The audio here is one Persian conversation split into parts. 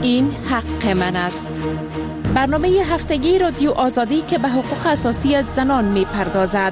این حق من است. برنامه هفتگی رادیو آزادی که به حقوق اساسی زنان می پردازد.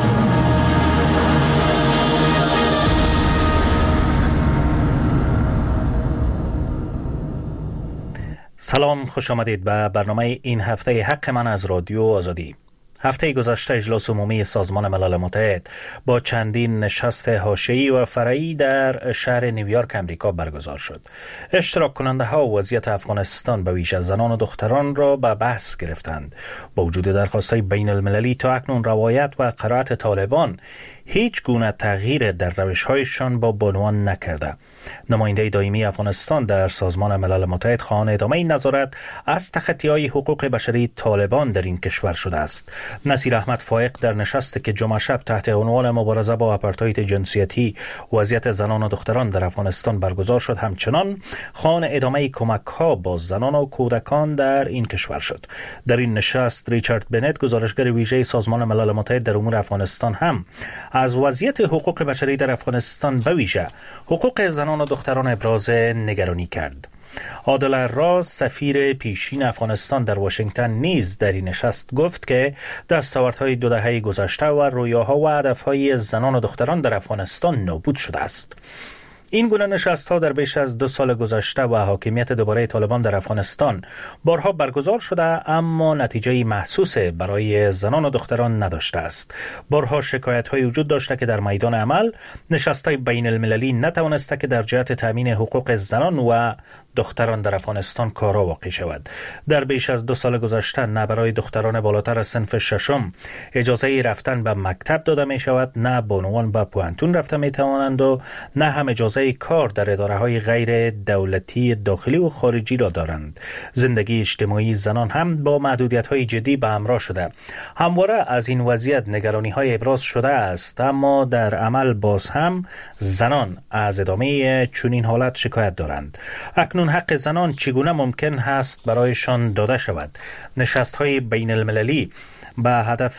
سلام، خوش آمدید به برنامه این هفته حق من از رادیو آزادی. هفته گذشته اجلاس عمومی سازمان ملل متحد با چندین نشست حاشیه‌ای و فرعی در شهر نیویورک امریکا برگزار شد. اشتراک کننده ها وضعیت افغانستان به ویژه زنان و دختران را به بحث گرفتند. با وجود درخواست‌های بین المللی تا اکنون روایت و قرائت طالبان هیچ گونه تغییر در روش‌هایشان با بانوان نکرده. نماینده دائمی افغانستان در سازمان ملل متحد خواهان ادامه نظارت از تخطی‌های حقوق بشری طالبان در این کشور شده است. نصیر احمد فائق در نشستی که جمعه شب تحت عنوان مبارزه با آپارتاید جنسیتی وضعیت زنان و دختران در افغانستان برگزار شد، همچنان خواهان ادامه کمک‌ها با زنان و کودکان در این کشور شد. در این نشست ریچارد بنت، گزارشگر ویژه سازمان ملل متحد در امور افغانستان، هم از وضعیت حقوق بشری در افغانستان به ویژه حقوق زنان و دختران ابراز نگرانی کرد. عادل راز، سفیر پیشین افغانستان در واشنگتن، نیز در این نشست گفت که دستاوردهای 2 دهه گذشته و رویاها و هدفهای زنان و دختران در افغانستان نابود شده است. این گونه نشست‌ها در بیش از 2 سال گذشته و حاکمیت دوباره طالبان در افغانستان بارها برگزار شده، اما نتیجه محسوس برای زنان و دختران نداشته است. بارها شکایت‌های وجود داشته که در میدان عمل نشست‌های بین المللی نتوانسته که در جهت تامین حقوق زنان و دختران در افغانستان کارا واقع شود. در بیش از 2 سال گذشته نه برای دختران بالاتر از صنف 6 اجازه رفتن به مکتب داده می شود، نه بانوان به پوهنتون رفته می توانند و نه هم اجازه کار در اداره های غیر دولتی داخلی و خارجی را دارند. زندگی اجتماعی زنان هم با محدودیت های جدی به همراه شده. همواره از این وضعیت نگرانی های ابراز شده است، اما در عمل باز هم زنان از ادامه چنین حالت شکایت دارند. اکنون حق زنان چگونه ممکن است برایشان داده شود؟ نشست‌های بین المللی به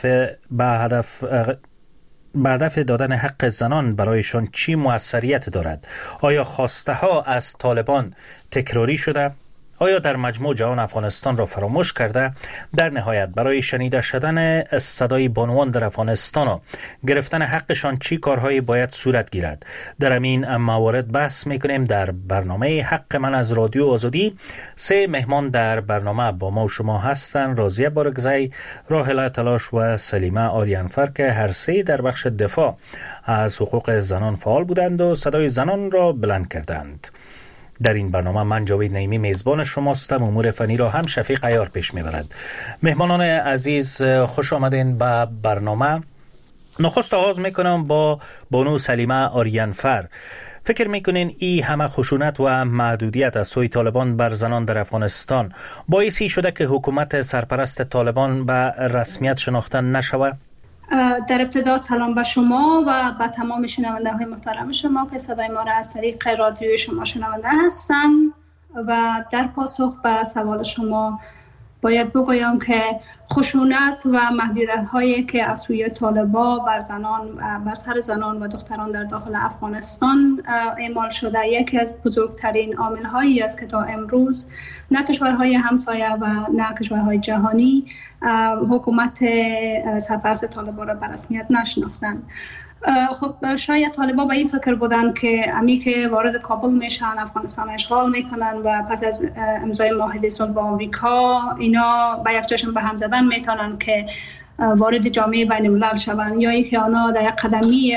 هدف دادن حق زنان برایشان چی موثریت دارد؟ آیا خواسته ها از طالبان تکراری شده؟ آیا در مجموع جهان افغانستان را فراموش کرده؟ در نهایت برای شنیده شدن صدای بانوان در افغانستان و گرفتن حقشان چی کارهایی باید صورت گیرد؟ در این موارد بحث میکنیم در برنامه حق من از رادیو آزادی. 3 مهمان در برنامه با ما و شما هستند: راضیه بارگزی، راحله تلاش و سلیمه آریانفر که هر 3 در بخش دفاع از حقوق زنان فعال بودند و صدای زنان را بلند کردند. در این برنامه من جاوید نعیمی میزبان شماستم. امور فنی را هم شفیق عیار پیش میبرد. مهمانان عزیز، خوش آمدین به برنامه. نخست آغاز میکنم با بانو سلیمه آریانفر. فکر میکنین این همه خشونت و محدودیت از سوی طالبان بر زنان در افغانستان باعثی شده که حکومت سرپرست طالبان به رسمیت شناخته نشود؟ در ابتدا سلام به شما و به تمام شنونده های محترم شما که صدای ما را از طریق رادیوی شما شنونده هستند. و در پاسخ به سوال شما باید بگویم که خشونت و محدودیت هایی که از سوی طالبان بر سر زنان و دختران در داخل افغانستان اعمال شده یکی از بزرگترین عامل هایی است که تا امروز نه کشورهای همسایه و نه کشورهای جهانی حکومت سرپرست طالبان را به رسمیت نشناختند. خب شاید طالبان به این فکر بودن که امی که وارد کابل میشن، افغانستان اشغال میکنن و پس از امضای معاهده صلح با آمریکا اینا با یک چشم به هم زدن میتونن که وارد جامعه بین الملل شوند، یا اینکه آنها در یک قدمی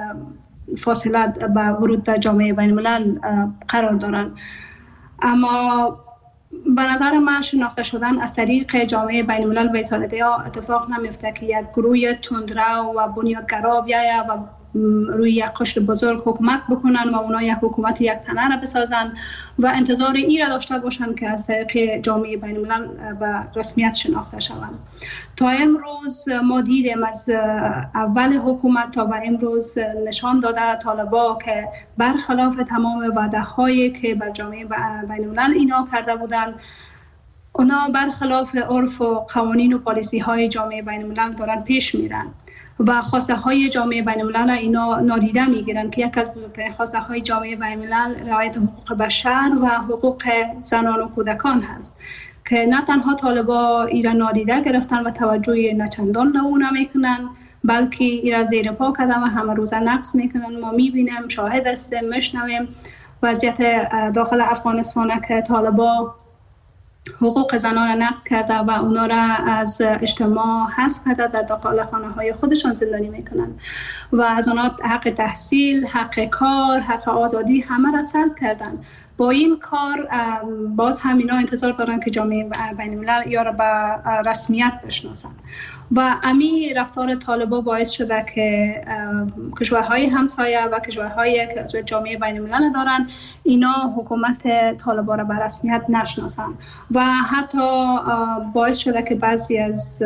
فاصله به ورود در جامعه بین الملل قرار دارن. اما به نظر من شناخته شدن از طریق جامعه بین الملل به سادگی اتفاق نمیفته که یک گروه تندرو و بنیادگرا بیاید و روی یک قشر بزرگ حکومت بکنن و اونا یک حکومت یک تنه را بسازن و انتظار این را داشته باشن که از طریق جامعه بین الملل به رسمیت شناخته شوند. تا امروز ما دیدیم از اول حکومت تا به امروز نشان داده طالبان که برخلاف تمام وعده هایی که بر جامعه بین الملل اینا کرده بودند، اونا برخلاف عرف و قوانین و پالیسی های جامعه بین الملل دارن پیش میرن و خواسته های جامعه بین الملل اینا نادیده میگیرن که یک از بزرگترین خواسته های جامعه بین الملل رعایت حقوق بشر و حقوق زنان و کودکان هست که نه تنها طالبا ایران نادیده گرفتن و توجه نچندان به اون نمیکنن، بلکه ایران زیر پا کردن و همه روزه نقص میکنن. ما میبینیم، شاهد هستیم، میشنویم وضعیت داخل افغانستان که طالبا حقوق زنان نقض کرده و اونا را از اجتماع حذف کرده، در داخل خانه های خودشان زندانی میکنن و از اونا حق تحصیل، حق کار، حق آزادی همه را سلب کردن. با این کار باز همینا انتظار دارن که جامعه بین الملل یا را به رسمیت بشناسن و امی رفتار طالبا باعث شده که کشورهای همسایه و کشورهایی که جامعه بین الملل دارن اینا حکومت طالبا را به رسمیت نشناسن و حتی باعث شده که بعضی از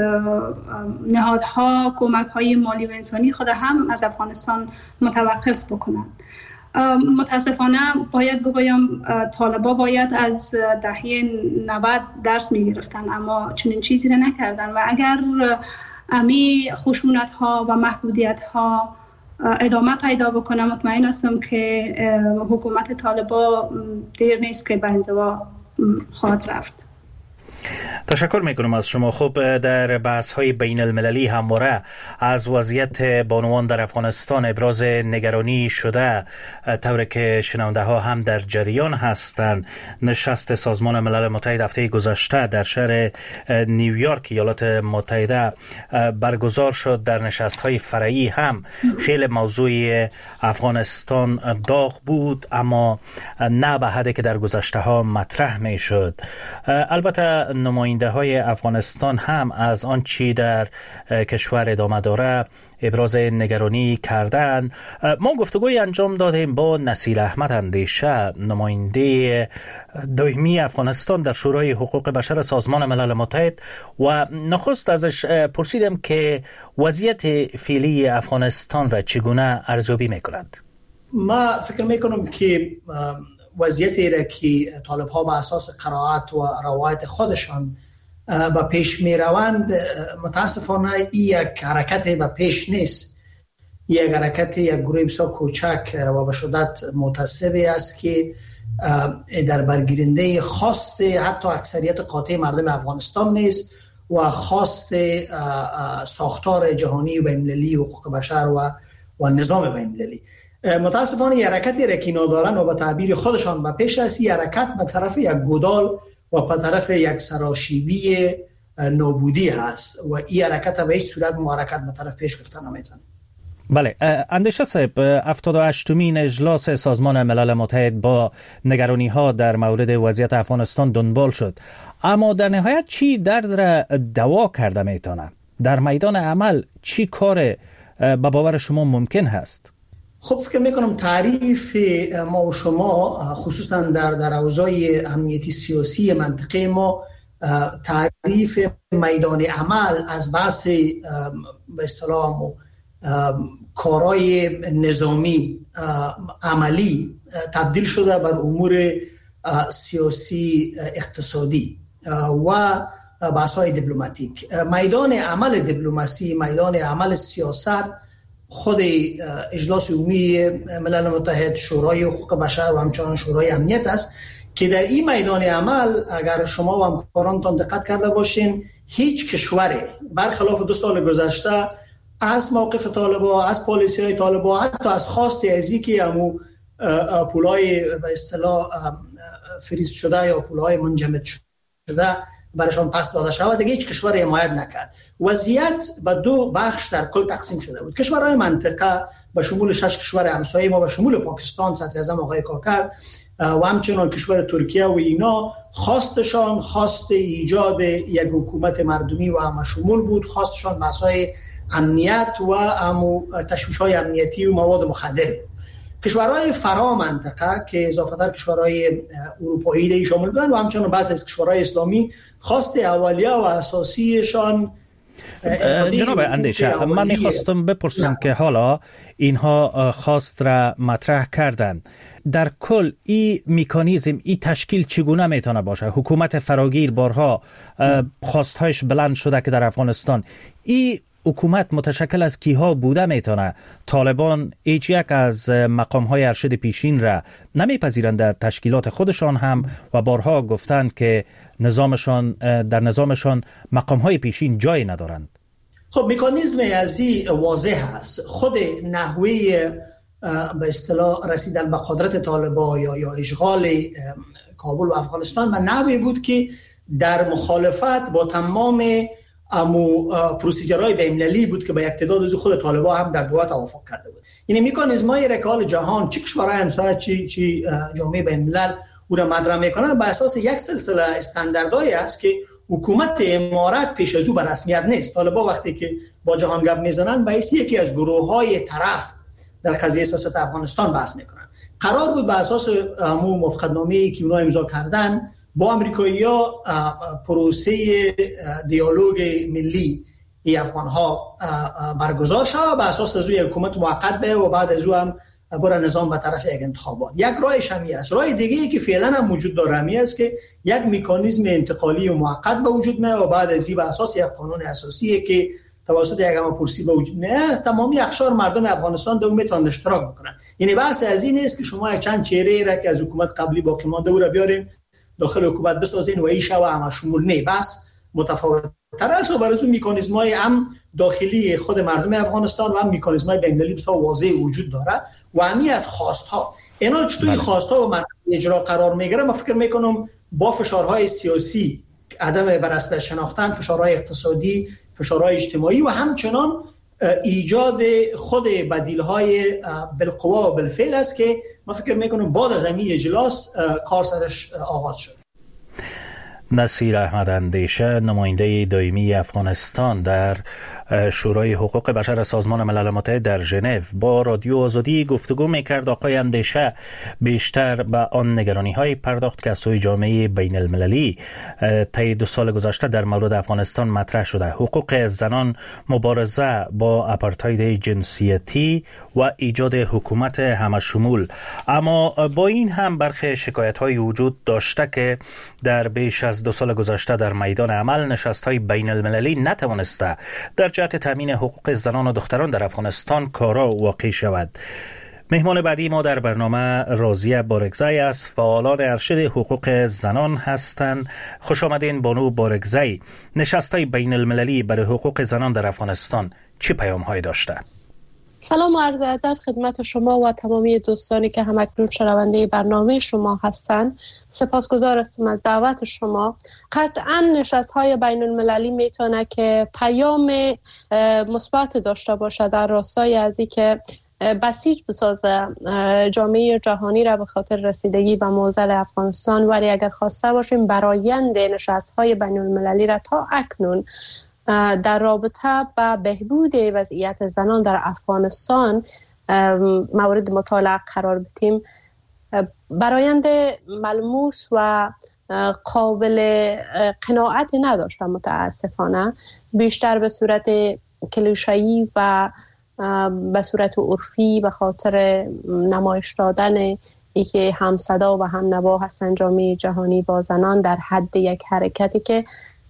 نهادها کمک‌های مالی و انسانی خود هم از افغانستان متوقف بکنن. متاسفانه باید بگویم طالبا باید از دهه 90 درس می‌گرفتن، اما چنین چیزی را نکردن و اگر امی خشونت‌ها و محدودیت‌ها ادامه پیدا بکنه مطمئن هستم که حکومت طالبا دیر نیست که به انزوا خواهد رفت. تشکر میکنم از شما. خب در بحث های بین المللی همواره از وضعیت بانوان در افغانستان ابراز نگرانی شده، طوری که شنونده ها هم در جریان هستند. نشست سازمان ملل متحد هفته گذشته در شهر نیویورک ایالات متحده برگزار شد. در نشست های فرعی هم خیلی موضوع افغانستان داغ بود، اما نه به حدی که در گذشته ها مطرح می شد. البته نماینده های افغانستان هم از آن چی در کشور ادامه داره ابراز نگرانی کردند. ما گفتگوی انجام دادیم با نصیر احمد اندیشه، نماینده دائمی افغانستان در شورای حقوق بشر سازمان ملل متحد، و نخست ازش پرسیدم که وضعیت فعلی افغانستان را چگونه ارزیابی میکنند. ما فکر میکنم که وضعیتی را که طالب ها به اساس قرائت و روایت خودشان به پیش می روند متاسفانه یک حرکت به پیش نیست. یک حرکت یک گروه بسیار کوچک و به شدت متعصبی است که در برگیرنده خواست حتی اکثریت قاطع مردم افغانستان نیست و خواست ساختار جهانی و بین‌المللی حقوق بشر و نظام بین‌المللی. متاسفانه یک حرکتی را که دارن و به تعبیر خودشان به پیش است، یک حرکت به طرف یک گودال و به طرف یک سراشیبی نابودی هست و این حرکت به هیچ صورت حرکت به طرف پیش رفتن نمیتونه. بله، اندیشه صاحب، 78مین اجلاس سازمان ملل متحد با نگرانی ها در مورد وضعیت افغانستان دنبال شد، اما در نهایت چی درد را دوا کرده میتونه؟ در میدان عمل چی کار به باور شما ممکن هست؟ خب فکر میکنم تعریف ما و شما خصوصا در اوضاع امنیتی سیاسی منطقه ما، تعریف میدان عمل از بحث به اصطلاح کارهای نظامی عملی تبدیل شده بر امور سیاسی اقتصادی و بحث‌های دیپلماتیک. میدان عمل دیپلماسی، میدان عمل سیاست خود اجلاس عمومی ملل متحد، شورای حقوق بشر و همچنان شورای امنیت است که در این میدان عمل اگر شما و همکارانتان دقت کرده باشین، هیچ کشوری برخلاف 2 سال گذشته از موقف طالبان، از پالیسی‌های طالبان، حتی از خواست ازی که همو پولای به اصطلاح فریز شده یا پولای منجمد شده برشان پس داده شود، دیگه هیچ کشور حمایت نکرد. وضعیت به 2 بخش در کل تقسیم شده بود. کشورهای منطقه به شمول 6 کشور همسایه ما، به شمول پاکستان، صدر اعظم آقای کاکر و همچنان کشور ترکیه و اینا، خواستشان خواست ایجاد یک حکومت مردمی و همشمول بود. خواستشان مسائل امنیت و تشویش‌های امنیتی و مواد مخدر بود. کشورهای فرا منطقه که اضافه تر کشورهای اروپایی شامل بودن و همچنان بعضی از کشورهای اسلامی خواست اولیه و اساسیشان جناب اندیشه، من میخواستم بپرسم که حالا اینها خواست را مطرح کردن، در کل این میکانیزم، این تشکیل چگونه میتونه باشه؟ حکومت فراگیر بارها خواستهایش بلند شده که در افغانستان این حکومت متشکل از کیها بوده میتونه؟ طالبان هیچ یک از مقامهای ارشد پیشین را نمیپذیرند در تشکیلات خودشان هم و بارها گفتند که در نظامشان مقامهای پیشین جای ندارند. خب مکانیزم ازی واضح است. خود نحوه به اصطلاح رسیدن به قدرت طالبان یا اشغال کابل و افغانستان و نحوی بود که در مخالفت با تمام پروسیجرهای بین‌المللی بود که به اقتدار از خود طالبان هم در دوحه توافق کرده بود. یعنی مکانیزم‌های رکال جهان چه کشورهای همسایه چی جامعه بین‌الملل او را مدرم میکنن بر اساس یک سلسله استانداردهایی است که حکومت امارت پیش از او به رسمیت نیست. طالبان وقتی که با جهان گپ میزنن به اساس یکی از گروه‌های طرف در قضیه سیاست افغانستان بحث میکنن. قرار بود بر اساس موافقتنامه‌ای که اونها امضا کردن با امریکایی‌ها پروسه دیالوگ ملی افغان‌ها برگزار شد بر اساس از حکومت موقت به و بعد از او هم بر نظام به طرف یک انتخابات. یک راهش همی است. راه دیگه‌ای که فعلا هم وجود داره همی است که یک مکانیزم انتقالی و موقت به وجود میاد و بعد از این بر اساس یک قانون اساسی که توسط یک پرسی به وجود میاد تمامی اقشار مردم افغانستان در اون میتونن اشتراک بکنن. یعنی بحث از این است که شما چند چهره را که از حکومت قبلی باقی مانده او را بیارین داخل حکومت بسازین و این شو همه شمول نه. بس متفاوت تر است و برای اون مکانیزم‌های هم داخلی خود مردم افغانستان و هم مکانیزم‌های بین‌المللی بسیار واضح وجود داره و همی از خواست‌ها اینا چطوری خواست‌ها و مرحله اجرا قرار میگیره. من فکر میکنم با فشارهای سیاسی، عدم بررسی شناختن، فشارهای اقتصادی، فشارهای اجتماعی و همچنان ایجاد خود بدیل‌های بالقوا و بالفعل است که من فکر میکنم بعد از همین اجلاس کار سرش آغاز شد. نصیر احمد اندیشه، نماینده دائمی افغانستان در شورای حقوق بشر سازمان ملل متحد در ژنو با رادیو آزادی گفتگو میکرد. آقای اندیشه بیشتر به آن نگرانی‌های پرداخت که از سوی جامعه بین المللی طی 2 سال گذشته در مورد افغانستان مطرح شده: حقوق زنان، مبارزه با آپارتاید جنسیتی و ایجاد حکومت همشمول. اما با این هم برخی شکایت‌های وجود داشته که در بیش از 2 سال گذشته در میدان عمل نشست‌های بین المللی نتوانسته در جهت تامین حقوق زنان و دختران در افغانستان کارا واقع شود. مهمان بعدی ما در برنامه راضیه بارگزی است، فعالان ارشد حقوق زنان هستند. خوش آمدین بانو بارگزی. نشست‌های بین المللی برای حقوق زنان در افغانستان چه پیام‌هایی داشته؟ سلام و عرض ادب خدمت شما و تمامی دوستانی که همکنون شنونده برنامه شما هستند. سپاسگزار هستم از دعوت شما. قطعا نشست‌های بین المللی میتونه که پیام مثبت داشته باشه در راستای از اینکه بسیج بسازه جامعه جهانی را به خاطر رسیدگی به معضل افغانستان، ولی اگر خواسته باشیم برآیند نشست‌های بین المللی را تا اکنون در رابطه با بهبود وضعیت زنان در افغانستان مورد مطالعه قرار بدیم، برآیند ملموس و قابل قناعت نداشتم متاسفانه. بیشتر به صورت کلیشه‌ای و به صورت عرفی به خاطر نمایش دادن ای که هم صدا و هم نوا هستن جامعه جهانی با زنان در حد یک حرکتی که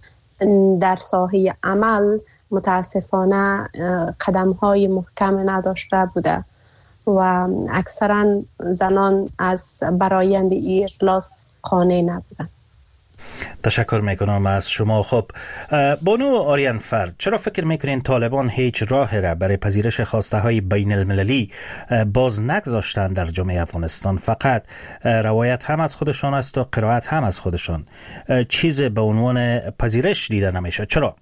در ساحه عمل متاسفانه قدم‌های محکم نداشته بوده و اکثرا زنان از برآیند این اجلاس قانع نبودند. تشکر میکنم از شما. خب بانو آریان فرد، چرا فکر میکنین طالبان هیچ راه را برای پذیرش خواسته های بین المللی باز نگذاشتن در جامعه افغانستان؟ فقط روایت هم از خودشان است و قرائت هم از خودشان، چیز به عنوان پذیرش دیده نمیشه. چرا؟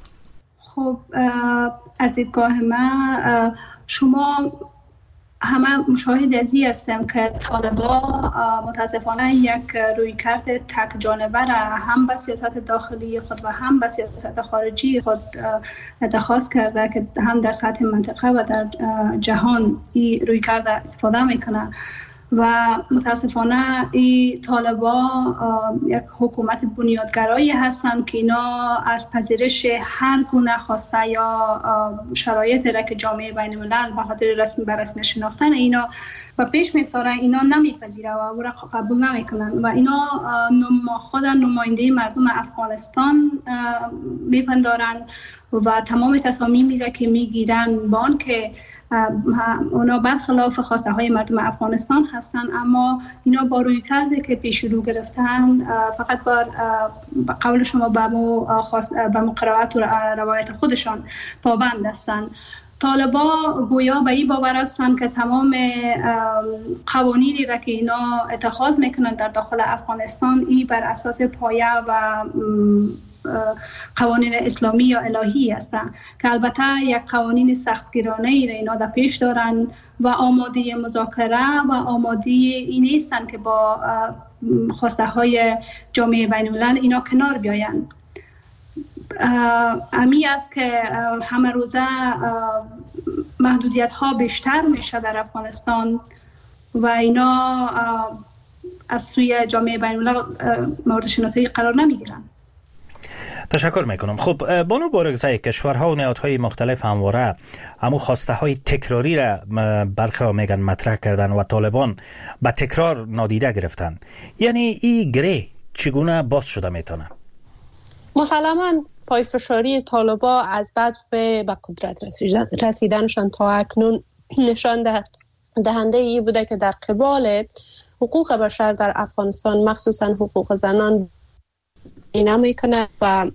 خب از دیدگاه من شما همه مشاهد ازی هستم که طالبان متاسفانه یک رویکرد تک جانبه را هم به سیاست داخلی خود و هم به سیاست خارجی خود اتخاذ کرده که هم در سطح منطقه و در جهان این رویکرد استفاده میکنه و متاسفانه این طالبا یک حکومت بنیادگرایی هستند که اینا از پذیرش هر گونه خواسته یا شرایطی را که جامعه بین الملل به خاطر رسمی بر رسمی شناختن اینا و پیش میگذارن اینا نمیپذیره و او را قبول نمیکنن و اینا خود نماینده مردم افغانستان میپندارن و تمام تصامیمی را که میگیرن با آن که اونا برخلاف خواسته های مردم افغانستان هستند، اما اینا با روی کرده که پیش رو گرفتن فقط بر قول شما به مقررات و روایت خودشان پابند هستند. طالبا گویا به این باور هستند که تمام قوانینی را که اینا اتخاذ میکنند در داخل افغانستان این بر اساس پایه و قوانین اسلامی یا الهی هستند که البته یک قوانین سختگیرانه ای را اینا در پیش دارن و آماده مذاکره و آماده این نیستند که با خواسته های جامعه بین الملل اینا کنار بیایند. امی است که همه روزه محدودیت ها بیشتر میشه در افغانستان و اینا از سوی جامعه بین الملل مورد شناسایی قرار نمیگیرن. تشکر میکنم. خب بانو بارگزای، کشورها و نهادهای مختلف همواره همو خواسته های تکراری را برخی ها میگن مطرح کردن و طالبان به تکرار نادیده گرفتن. یعنی این گره چگونه باز شده میتونه؟ مسلماً پایفشاری طالبا از بعد به قدرت رسیدنشان تا اکنون نشان دهنده ای بوده که در قبال حقوق بشر در افغانستان مخصوصاً حقوق زنان نمیکنه و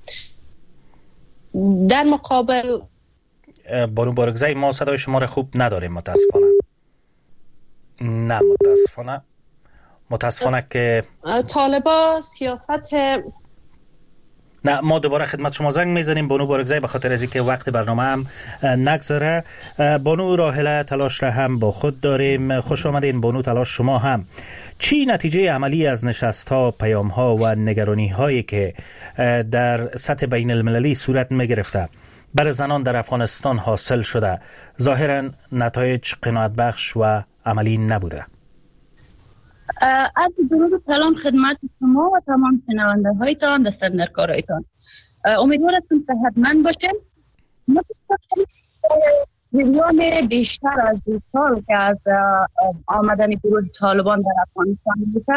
در مقابل بانو بارگزای ما صدای شما را خوب نداریم متاسفانه. نه متاسفانه که طالبا سیاست نه. ما دوباره خدمت شما زنگ میزنیم بانو بارگزای به خاطر از اینکه وقت برنامه هم نگذره. بانو راحله تلاش را هم با خود داریم. خوش آمدین بانو تلاش شما هم. چی نتیجه عملی از نشست ها، پیام ها و نگرانی هایی که در سطح بین المللی صورت می گرفته برای زنان در افغانستان حاصل شده؟ ظاهرا نتایج قناعت بخش و عملی نبوده. از درود و سلام خدمت شما و تمام شنونده هایتان، دستندرکارایتان. امیدوار هستم صحتمند باشین. جریان بیشتر از 2 سال که از آمدن گروه طالبان در افغانستان بوده،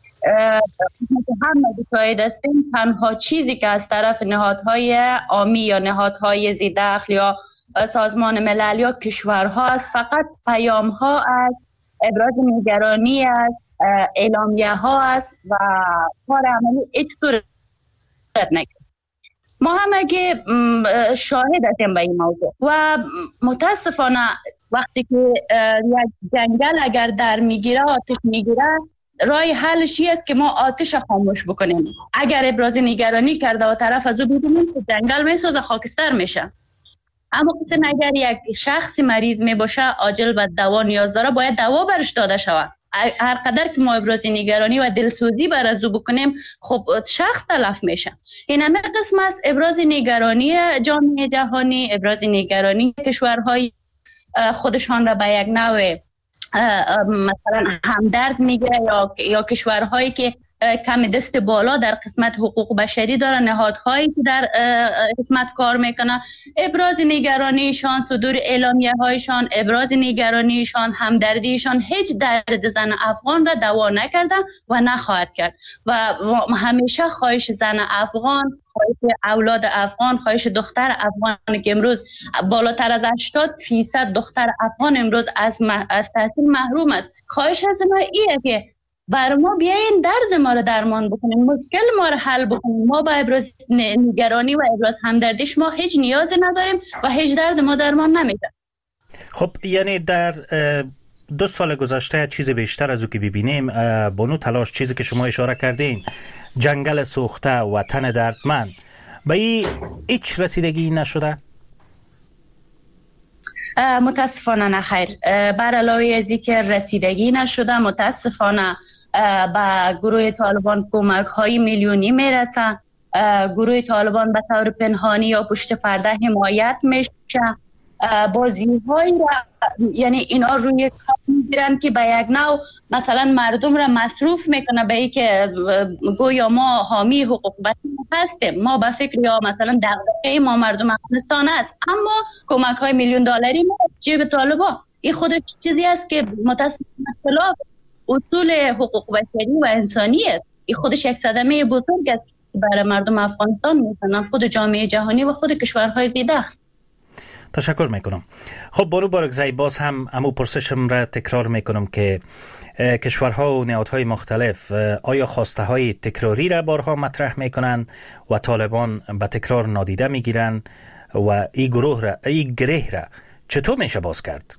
هم مشاهده هستیم تنها چیزی که از طرف نهادهای عامی یا نهادهای ذی‌دخل یا سازمان ملل یا کشورها است فقط پیام ها از ابراز نگرانی است، اعلامیه ها است و کار عملی هیچ طور نکرد. ما هم اگه شاهد هستیم به این موضوع و متاسفانه وقتی که یک جنگل اگر در میگیره آتش میگیره، راه حلش است که ما آتش خاموش بکنیم. اگر ابراز نگرانی کرده و طرف از او ببینیم که جنگل میسوزه، خاکستر میشه. اما قصد اگر یک شخص مریض می باشه عاجل به دوا نیاز داره، باید دوا برش داده شود. هر قدر که ما ابراز نگرانی و دلسوزی بر از او بکنیم، خب شخص تلف میشه. این همه قسم است ابراز نگرانی جامعه جهانی، ابراز نگرانی کشورهای خودشان را به یک نوع مثلا همدرد میگه یا کشورهایی که کم دست بالا در قسمت حقوق بشری دارن، نهادهایی که در قسمت کار میکنن، ابراز نگرانیشان، صدور اعلامیه هایشان، ابراز نگرانیشان، همدردیشان هیچ درد زن افغان را دوا نکردن و نخواهد کرد. و همیشه خواهش زن افغان، خواهش اولاد افغان، خواهش دختر افغان که امروز بالاتر از 80% دختر افغان امروز از تحصیل محروم است، خواهش از ما ایه که بر ما بیاین درد ما رو درمان بکنیم، مشکل ما رو حل بکنیم. ما با ابراز نگرانی و ابراز همدردیش ما هیچ نیازی نداریم و هیچ درد ما درمان نمیده. خب یعنی در 2 سال گذشته چیز بیشتر از او که ببینیم بانو تلاش، چیزی که شما اشاره کردین، جنگل سوخته و تن دردمند، به این هیچ رسیدگی نشده؟ متاسفانه نخیر. بر علاوه از اینکه رسیدگی نشده، متاسفانه به گروه طالبان کمک های میلیونی میرسه. گروه طالبان به طور پنهانی یا پشت پرده حمایت میشه. بازی های یعنی اینا روی میگیرن که به یک نوع مثلا مردم را مصروف میکنه به این که گویا ما حامی حقوق بشر هستیم، ما به فکر یا مثلا دغدغه ما مردم افغانستان است، اما کمک های میلیون دلاری ما جیب طالبان. این خودش چیزی است که متاسفانه خلاف اصول حقوق بشری و انسانی است. این خودش یک صدمه بزرگ است برای مردم افغانستان میکنن، خود جامعه جهانی و خود کشورهای زیده. تشکر میکنم. خب بانو بارگزی، باز هم امو پرسشم را تکرار میکنم که کشورها و نهادهای مختلف آیا خواسته های تکراری را بارها مطرح میکنند و طالبان به تکرار نادیده میگیرند و این گره را چطور میشه باز کرد؟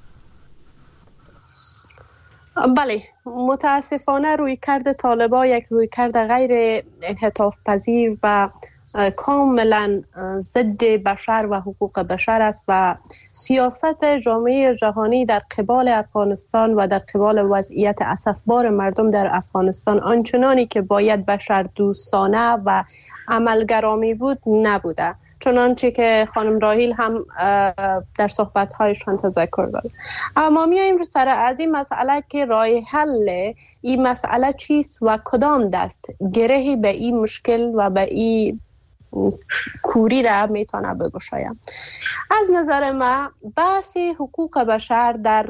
بله، متاسفانه روی کرد طالبان یک روی کرد غیر انعطاف پذیر و کاملا ضد بشر و حقوق بشر است و سیاست جامعه جهانی در قبال افغانستان و در قبال وضعیت اسفبار مردم در افغانستان آنچنانی که باید بشر دوستانه و عملگرامی بود نبوده، چنانچه که خانم راهیل هم در صحبت‌هایشان تذکر داد. اما میایم سر از این مسئله که راه حل این مسئله چیست و کدام دست گرهی به این مشکل و به این کوری را میتونه بگشایم. از نظر من بحث حقوق بشر در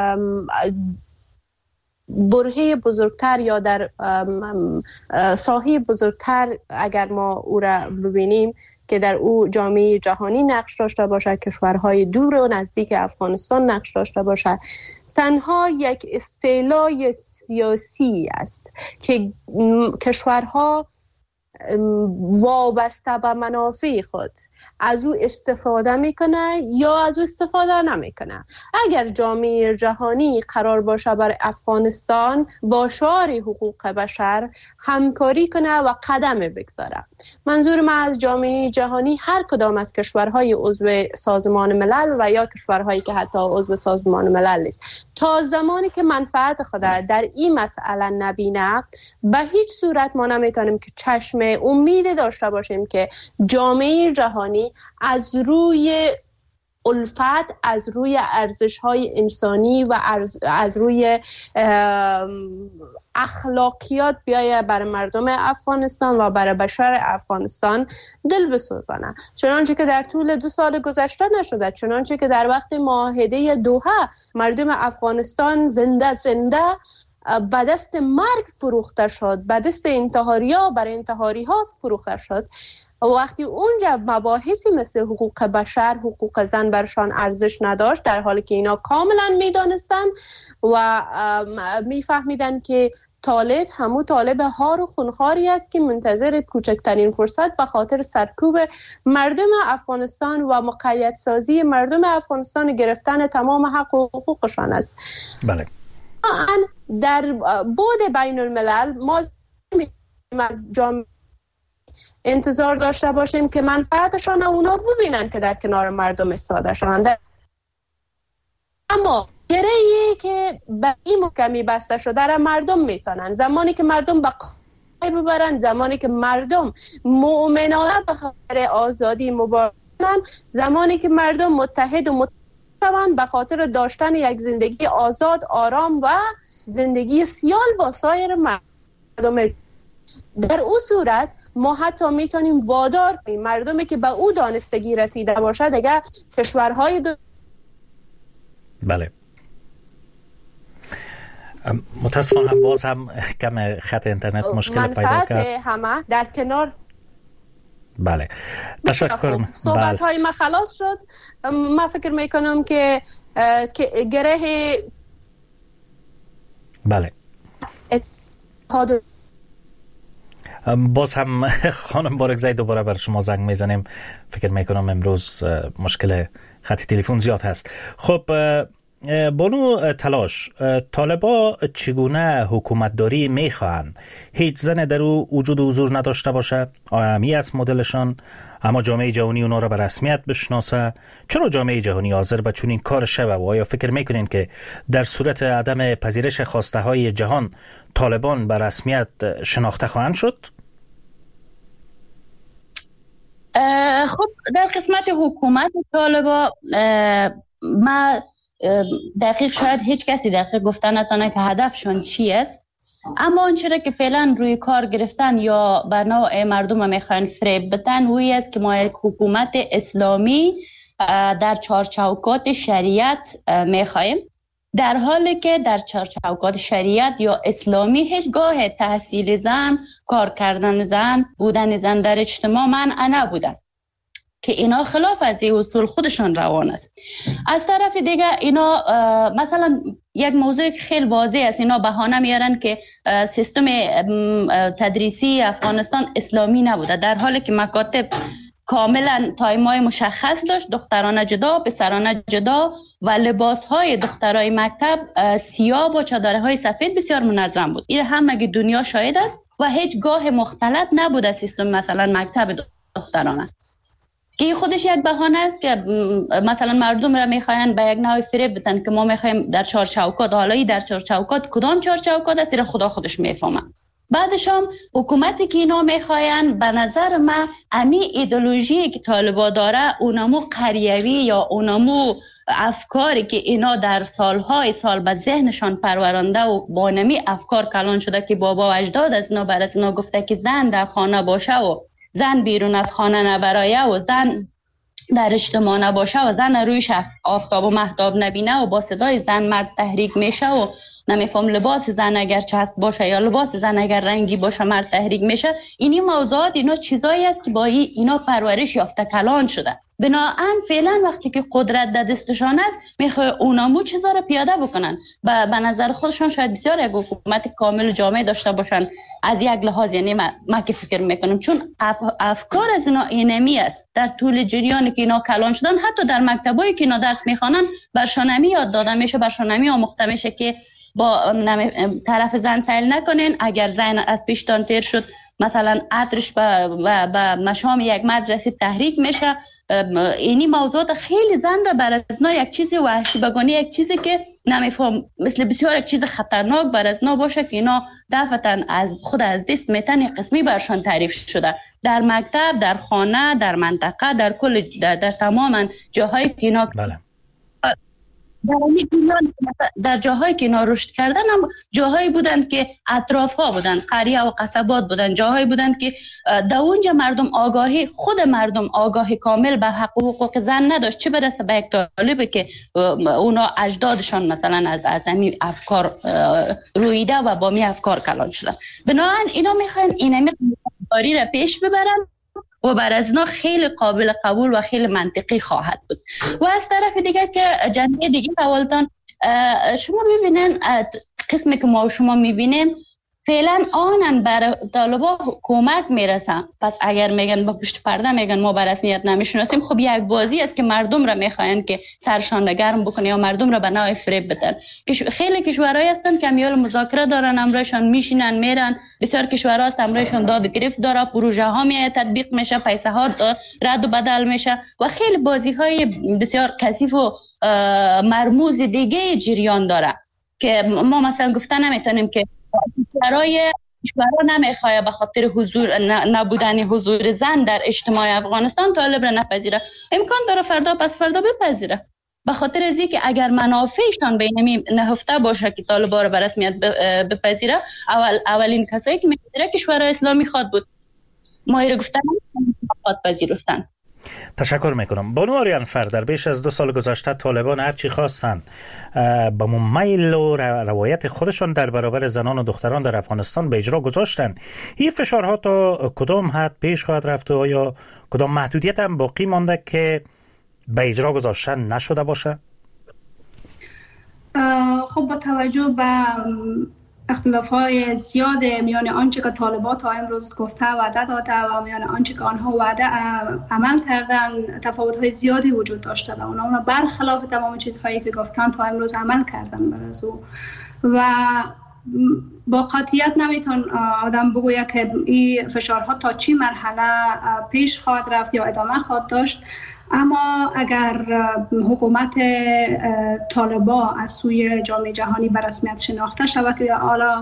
برهه بزرگتر یا در ساحه بزرگتر اگر ما او را ببینیم که در او جامعه جهانی نقش داشته باشد، کشورهای دور و نزدیک افغانستان نقش داشته باشد، تنها یک اصطلاح سیاسی است که کشورها وابسته به منافع خود از او استفاده میکنه یا از او استفاده نمیکنه. اگر جامعه جهانی قرار باشه بر افغانستان با شعار حقوق بشر همکاری کنه و قدم بگذاره، منظور من از جامعه جهانی هر کدام از کشورهای عضو سازمان ملل و یا کشورهایی که حتی عضو سازمان ملل نیست، تا زمانی که منفعت خود در این مسئله نبینه به هیچ صورت ما نمیتونیم که چشم امید داشته باشیم که جامعه جهانی از روی الفت، از روی ارزش‌های انسانی و از روی اخلاقیات بیایه برای مردم افغانستان و برای بشر افغانستان دل بسوزانه، چنانچه که در طول 2 سال گذشته نشده، چنانچه که در وقت معاهده دوحه مردم افغانستان زنده به دست مرگ فروخته شد، به دست انتحاریا برای انتحاری ها فروخته شد. وقتی اونجا مباحثی مثل حقوق بشر، حقوق زن برشان ارزش نداشت، در حالی که اینا کاملا میدانستن و میفهمیدن که طالب همون طالب هار و خونخاری است که منتظر کوچکترین فرصت به خاطر سرکوب مردم افغانستان و مقید سازی مردم افغانستان گرفتن تمام حق و حقوقشان است. بله. در بعد بین الملل ما از جامعه انتظار داشته باشیم که منفعتشان اونا ببینن که در کنار مردم استاده شوند، اما گره‌ای که به این محکمی بسته شده را مردم میتونن زمانی که مردم به قای ببرن، زمانی که مردم مؤمنانه به خاطر آزادی مبارزن، زمانی که مردم متحد و متفقن به خاطر داشتن یک زندگی آزاد، آرام و زندگی سیال با سایر مردم. در او صورت ما حتی میتونیم وادار کنیم مردمی که به او دانستگی رسیده باشد دیگه کشورهای بله. متاسفانه باز هم کم خط اینترنت مشکل پیدا کرد. همه در کنار. بله. تشکر. صحبت های ما خلاص شد. من فکر میکنم که گره بله. باز هم خانم بارگزی دوباره بر شما زنگ میزنیم. فکر میکنم امروز مشکل خط تلفن زیاد هست. خب بانو تلاش، طالبا چگونه حکومتداری میخواهند؟ هیچ زن در او وجود و حضور نداشته باشه؟ آمی است مدلشان، اما جامعه جهانی اونا را به رسمیت بشناسه؟ چرا جامعه جهانی حاضر به چنین کار شوه؟ و آیا فکر میکنین که در صورت عدم پذیرش خواسته های جهان طالبان به رسمیت شناخته خواهند شد؟ خب در قسمت حکومت طالبا ما دقیق شاید هیچ کسی دقیق گفتن نتونه که هدفشون چی است، اما اون چیزی که فعلا روی کار گرفتن یا به نوع مردم میخوان فریب بدن وی است که ما یک حکومت اسلامی در چارچوکات شریعت میخوایم، در حالی که در چارچوکات شریعت یا اسلامی هیچگاه تحصیل زن، کار کردن زن، بودن زن در اجتماع منع نبودن که اینا خلاف از این اصول خودشان روان است. از طرف دیگه اینا مثلا یک موضوع خیلی واضح است، اینا بهانه میارن که سیستم تدریسی افغانستان اسلامی نبوده، در حالی که مکاتب کاملا تایمای مشخص داشت، دخترانه جدا، پسرانه جدا و لباسهای دخترای مکتب سیاه و چادره های سفید بسیار منظم بود. این همه دنیا شاهد است و هیچ گاه مختلط نبوده سیستم مثلا مکتب دخترانه، که خودش یک بهانه است که مثلا مردم را میخواین به یک نوع فریب بدن که ما میخوایم در چارچوکات، حالا در چارچوکات کدام چارچوکات است خدا خودش میفهمه. بعدش هم حکومتی که اینا میخواین به نظر من امی ایدئولوژی که طالبا داره، اونمو قریوی یا اونمو افکاری که اینا در سالهای سال به ذهنشان پرورانده و با نمی افکار کلان شده که بابا و اجداد از اینا بر از اینا گفته که زن در خانه باشه و زن بیرون از خانه نبرایه و زن در اجتماع نباشه و زن رویش آفتاب و مهتاب نبینه و با صدای زن مرد تحریک میشه و نمیفهم لباس زن اگر چسب باشه یا لباس زن اگر رنگی باشه مرد تحریک میشه. اینی موضوعات اینا چیزایی است که با اینا پرورش یافته کلان شده. بنابراین فعلا وقتی که قدرت در دستشان است میخواه اونامو چیزا رو پیاده بکنن. به نظر خودشان شاید بسیار یک حکومت کامل جامعه داشته باشن از یک لحاظ، یعنی من که فکر میکنم چون افکار از اینا اینمی است در طول جریانی که اینا کلان شدن، حتی در مکتبایی که اینا درس میخوانن برشانمی یاد داده میشه، برشانمی آموخته میشه که با طرف زن سیل نکنین، اگر زن از پیشتان تیر شد مثلا عطرش به مشام یک مرد رسید تحریک میشه. اینی موضوعات خیلی زن را بر از نا یک چیز وحشی بگانی، یک چیزی که نمیفهم مثل بسیار یک چیز خطرناک بر از نا باشه که اینا دفعتاً از خود از دست میتن قسمی برشان تعریف شده در مکتب، در خانه، در منطقه، در کل در تمام جاهایی که اینا در جاهایی که اینا رشد کردن هم جاهایی بودند که اطراف ها بودند، قریه و قصبات بودند، جاهایی بودند که در اونجا مردم آگاهی، خود مردم آگاهی کامل به حق و حقوق زن نداشت، چه برسه به یک طالبه که اونا اجدادشان مثلا از همین افکار رویده و با می افکار کلان شدن. بنابراین اینا میخوان اینمی کاری را پیش ببرن و بر از اینا خیلی قابل قبول و خیلی منطقی خواهد بود. و از طرف دیگه که جنبه دیگه اولتان شما ببینین قسمی که ما شما میبینیم فعلا آنن بر طالبا کمک میرسن، پس اگر میگن با پشت پرده میگن ما به رسمیت نمیشناسیم، خب یک بازی است که مردم را میخواین که سرشان گرم بکنه یا مردم را به نوع فریب بدن. خیلی کشورهایی هستن که میال مذاکره دارن، امرایشان میشینن میرن، بسیار کشورها هست امرایشان داد گرفت داره، پروژه ها میاد تطبیق میشه، پیسه ها رد و بدل میشه و خیلی بازی های بسیار کثیف و مرموز دیگه جریان داره که ما مثلا گفتن نمیتونیم که کشورها نمیخواه به خاطر حضور نبودن حضور زن در اجتماع افغانستان طالب را نپذیره. امکان داره فردا پس فردا بپذیره، به خاطر از اینکه اگر منافعشان بینمی نهفته باشه که طالبا را به رسمیت بپذیره، اولین کسایی که میپذیره کشورهای اسلامی خواد بود. ما ایره گفتن خواد پذیرفتن. تشکر میکنم. بانو آریان فر، در بیش از 2 سال گذشته طالبان هرچی خواستن با میل و روایت خودشان در برابر زنان و دختران در افغانستان به اجرا گذاشتند. این فشارها تا کدام حد پیش خواهد رفت و یا کدام محدودیت هم باقی مانده که به اجرا گذاشتن نشده باشه؟ خب با توجه به اختلاف‌های زیاد میان آنچه که طالبان تا امروز گفته وعده داده و میان آنچه که آنها وعده عمل کردن تفاوت‌های زیادی وجود داشته و اونها برخلاف تمام چیزهایی که گفتن تا امروز عمل کردن بر از او. و با قاطعیت نمیتون آدم بگویه که این فشارها تا چی مرحله پیش خواهد رفت یا ادامه خواهد داشت. اما اگر حکومت طالبا از سوی جامعه جهانی به رسمیت شناخته شود که حالا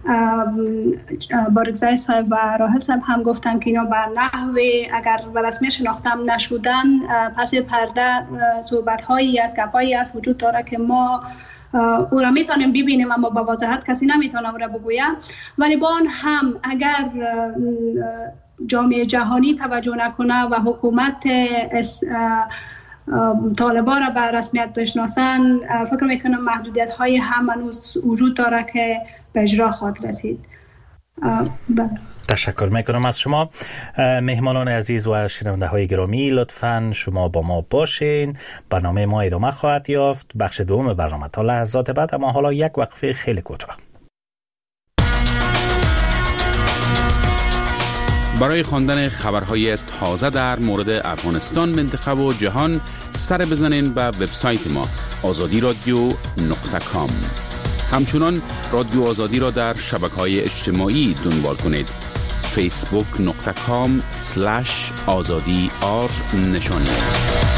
بارگزای صاحب و راهب صاحب هم گفتن که اینا به نحوی اگر به رسمیت شناخته هم نشودن پس پرده صحبت هایی از گپایی از وجود داره که ما او را میتونیم ببینیم اما با وضاحت کسی نمیتونه او را بگوید. ولی با آن هم اگر جامعه جهانی توجه نکنه و حکومت طالبان را به رسمیت بشناسن، فکر میکنم محدودیت های هم هنوز وجود داره که به اجرا خواهد رسید. تشکر میکنم از شما. مهمانان عزیز و شنونده های گرامی، لطفاً شما با ما باشین. برنامه ما ادامه خواهد یافت، بخش دوم برنامه تا لحظات بعد. اما حالا یک وقفه خیلی کوتاه. برای خواندن خبرهای تازه در مورد افغانستان، منطقه و جهان سر بزنین به وبسایت ما azadi.radio.com. همچنان رادیو آزادی را در شبکه‌های اجتماعی دنبال کنید. facebook.com/azadi_r نشانی است.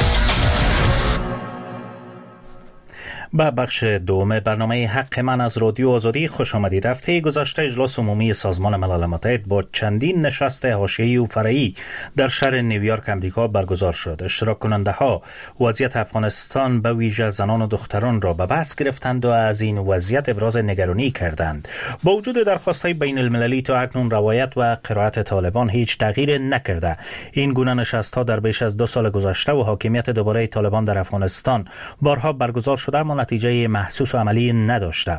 به بخش دوم برنامه حق من از رادیو آزادی خوش آمدید. هفته گذشته اجلاس عمومی سازمان ملل متحد با چندین نشست حاشیه‌ای و فرعی در شهر نیویورک امریکا برگزار شد. اشتراک کننده ها وضعیت افغانستان به ویژه زنان و دختران را به بحث گرفتند و از این وضعیت ابراز نگرانی کردند. با وجود درخواست‌های بین المللی تا اکنون روایت و قرائت طالبان هیچ تغییر نکرده. این گونه نشست‌ها در بیش از 2 سال گذشته و حاکمیت دوباره طالبان در افغانستان بارها برگزار شده اما نتیجه محسوس و عملی نداشته.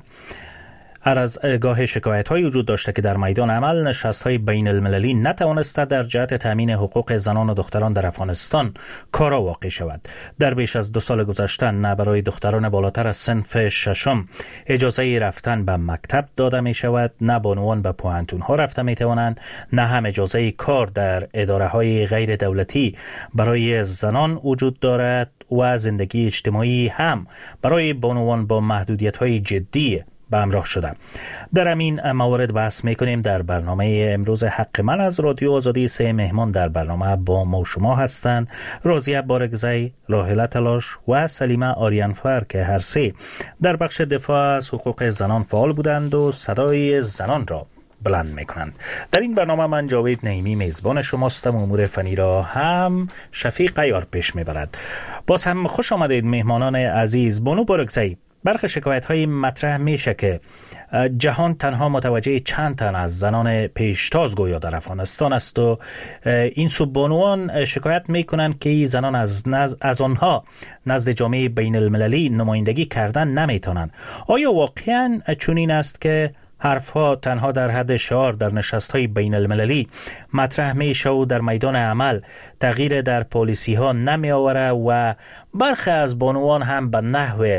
هر از گاه شکایت‌های وجود داشته که در میدان عمل نشست‌های بین المللی نتوانسته در جهت تامین حقوق زنان و دختران در افغانستان کارا واقع شود. در بیش از 2 سال گذشته نه برای دختران بالاتر از صنف 6 اجازه رفتن به مکتب داده می شود، نه بانوان به پوهنتون‌ها رفته می توانند، نه هم اجازه کار در اداره‌های غیر دولتی برای زنان وجود دارد و زندگی اجتماعی هم برای بانوان با محدودیت‌های جدی به همراه شده. در همین موارد بحث میکنیم در برنامه امروز حق من از رادیو آزادی. 3 مهمان در برنامه با ما و شما هستند: راضیه بارگزی، راحله تلاش و سلیمه آریانفر که هر 3 در بخش دفاع از حقوق زنان فعال بودند و صدای زنان را بلند میکنند. در این برنامه من جاوید نعیمی میزبان شماستم. امور فنی را هم شفیق عیار پیش میبرد. باز هم خوش آمدید مهمانان عزیز. بانو بارگزی، برخی شکایت‌های مطرح میشه که جهان تنها متوجه چند تن از زنان پیشتاز گویا در افغانستان است و این سوبانوان شکایت میکنن که زنان از آنها نزد جامعه بین المللی نمایندگی کردن نمیتونن. آیا واقعا چنین است که حرفها تنها در حد شعار در نشست‌های بین المللی مطرح میشه و در میدان عمل تغییر در پالیسی ها نمی آوره و برخی از بانوان هم به نحو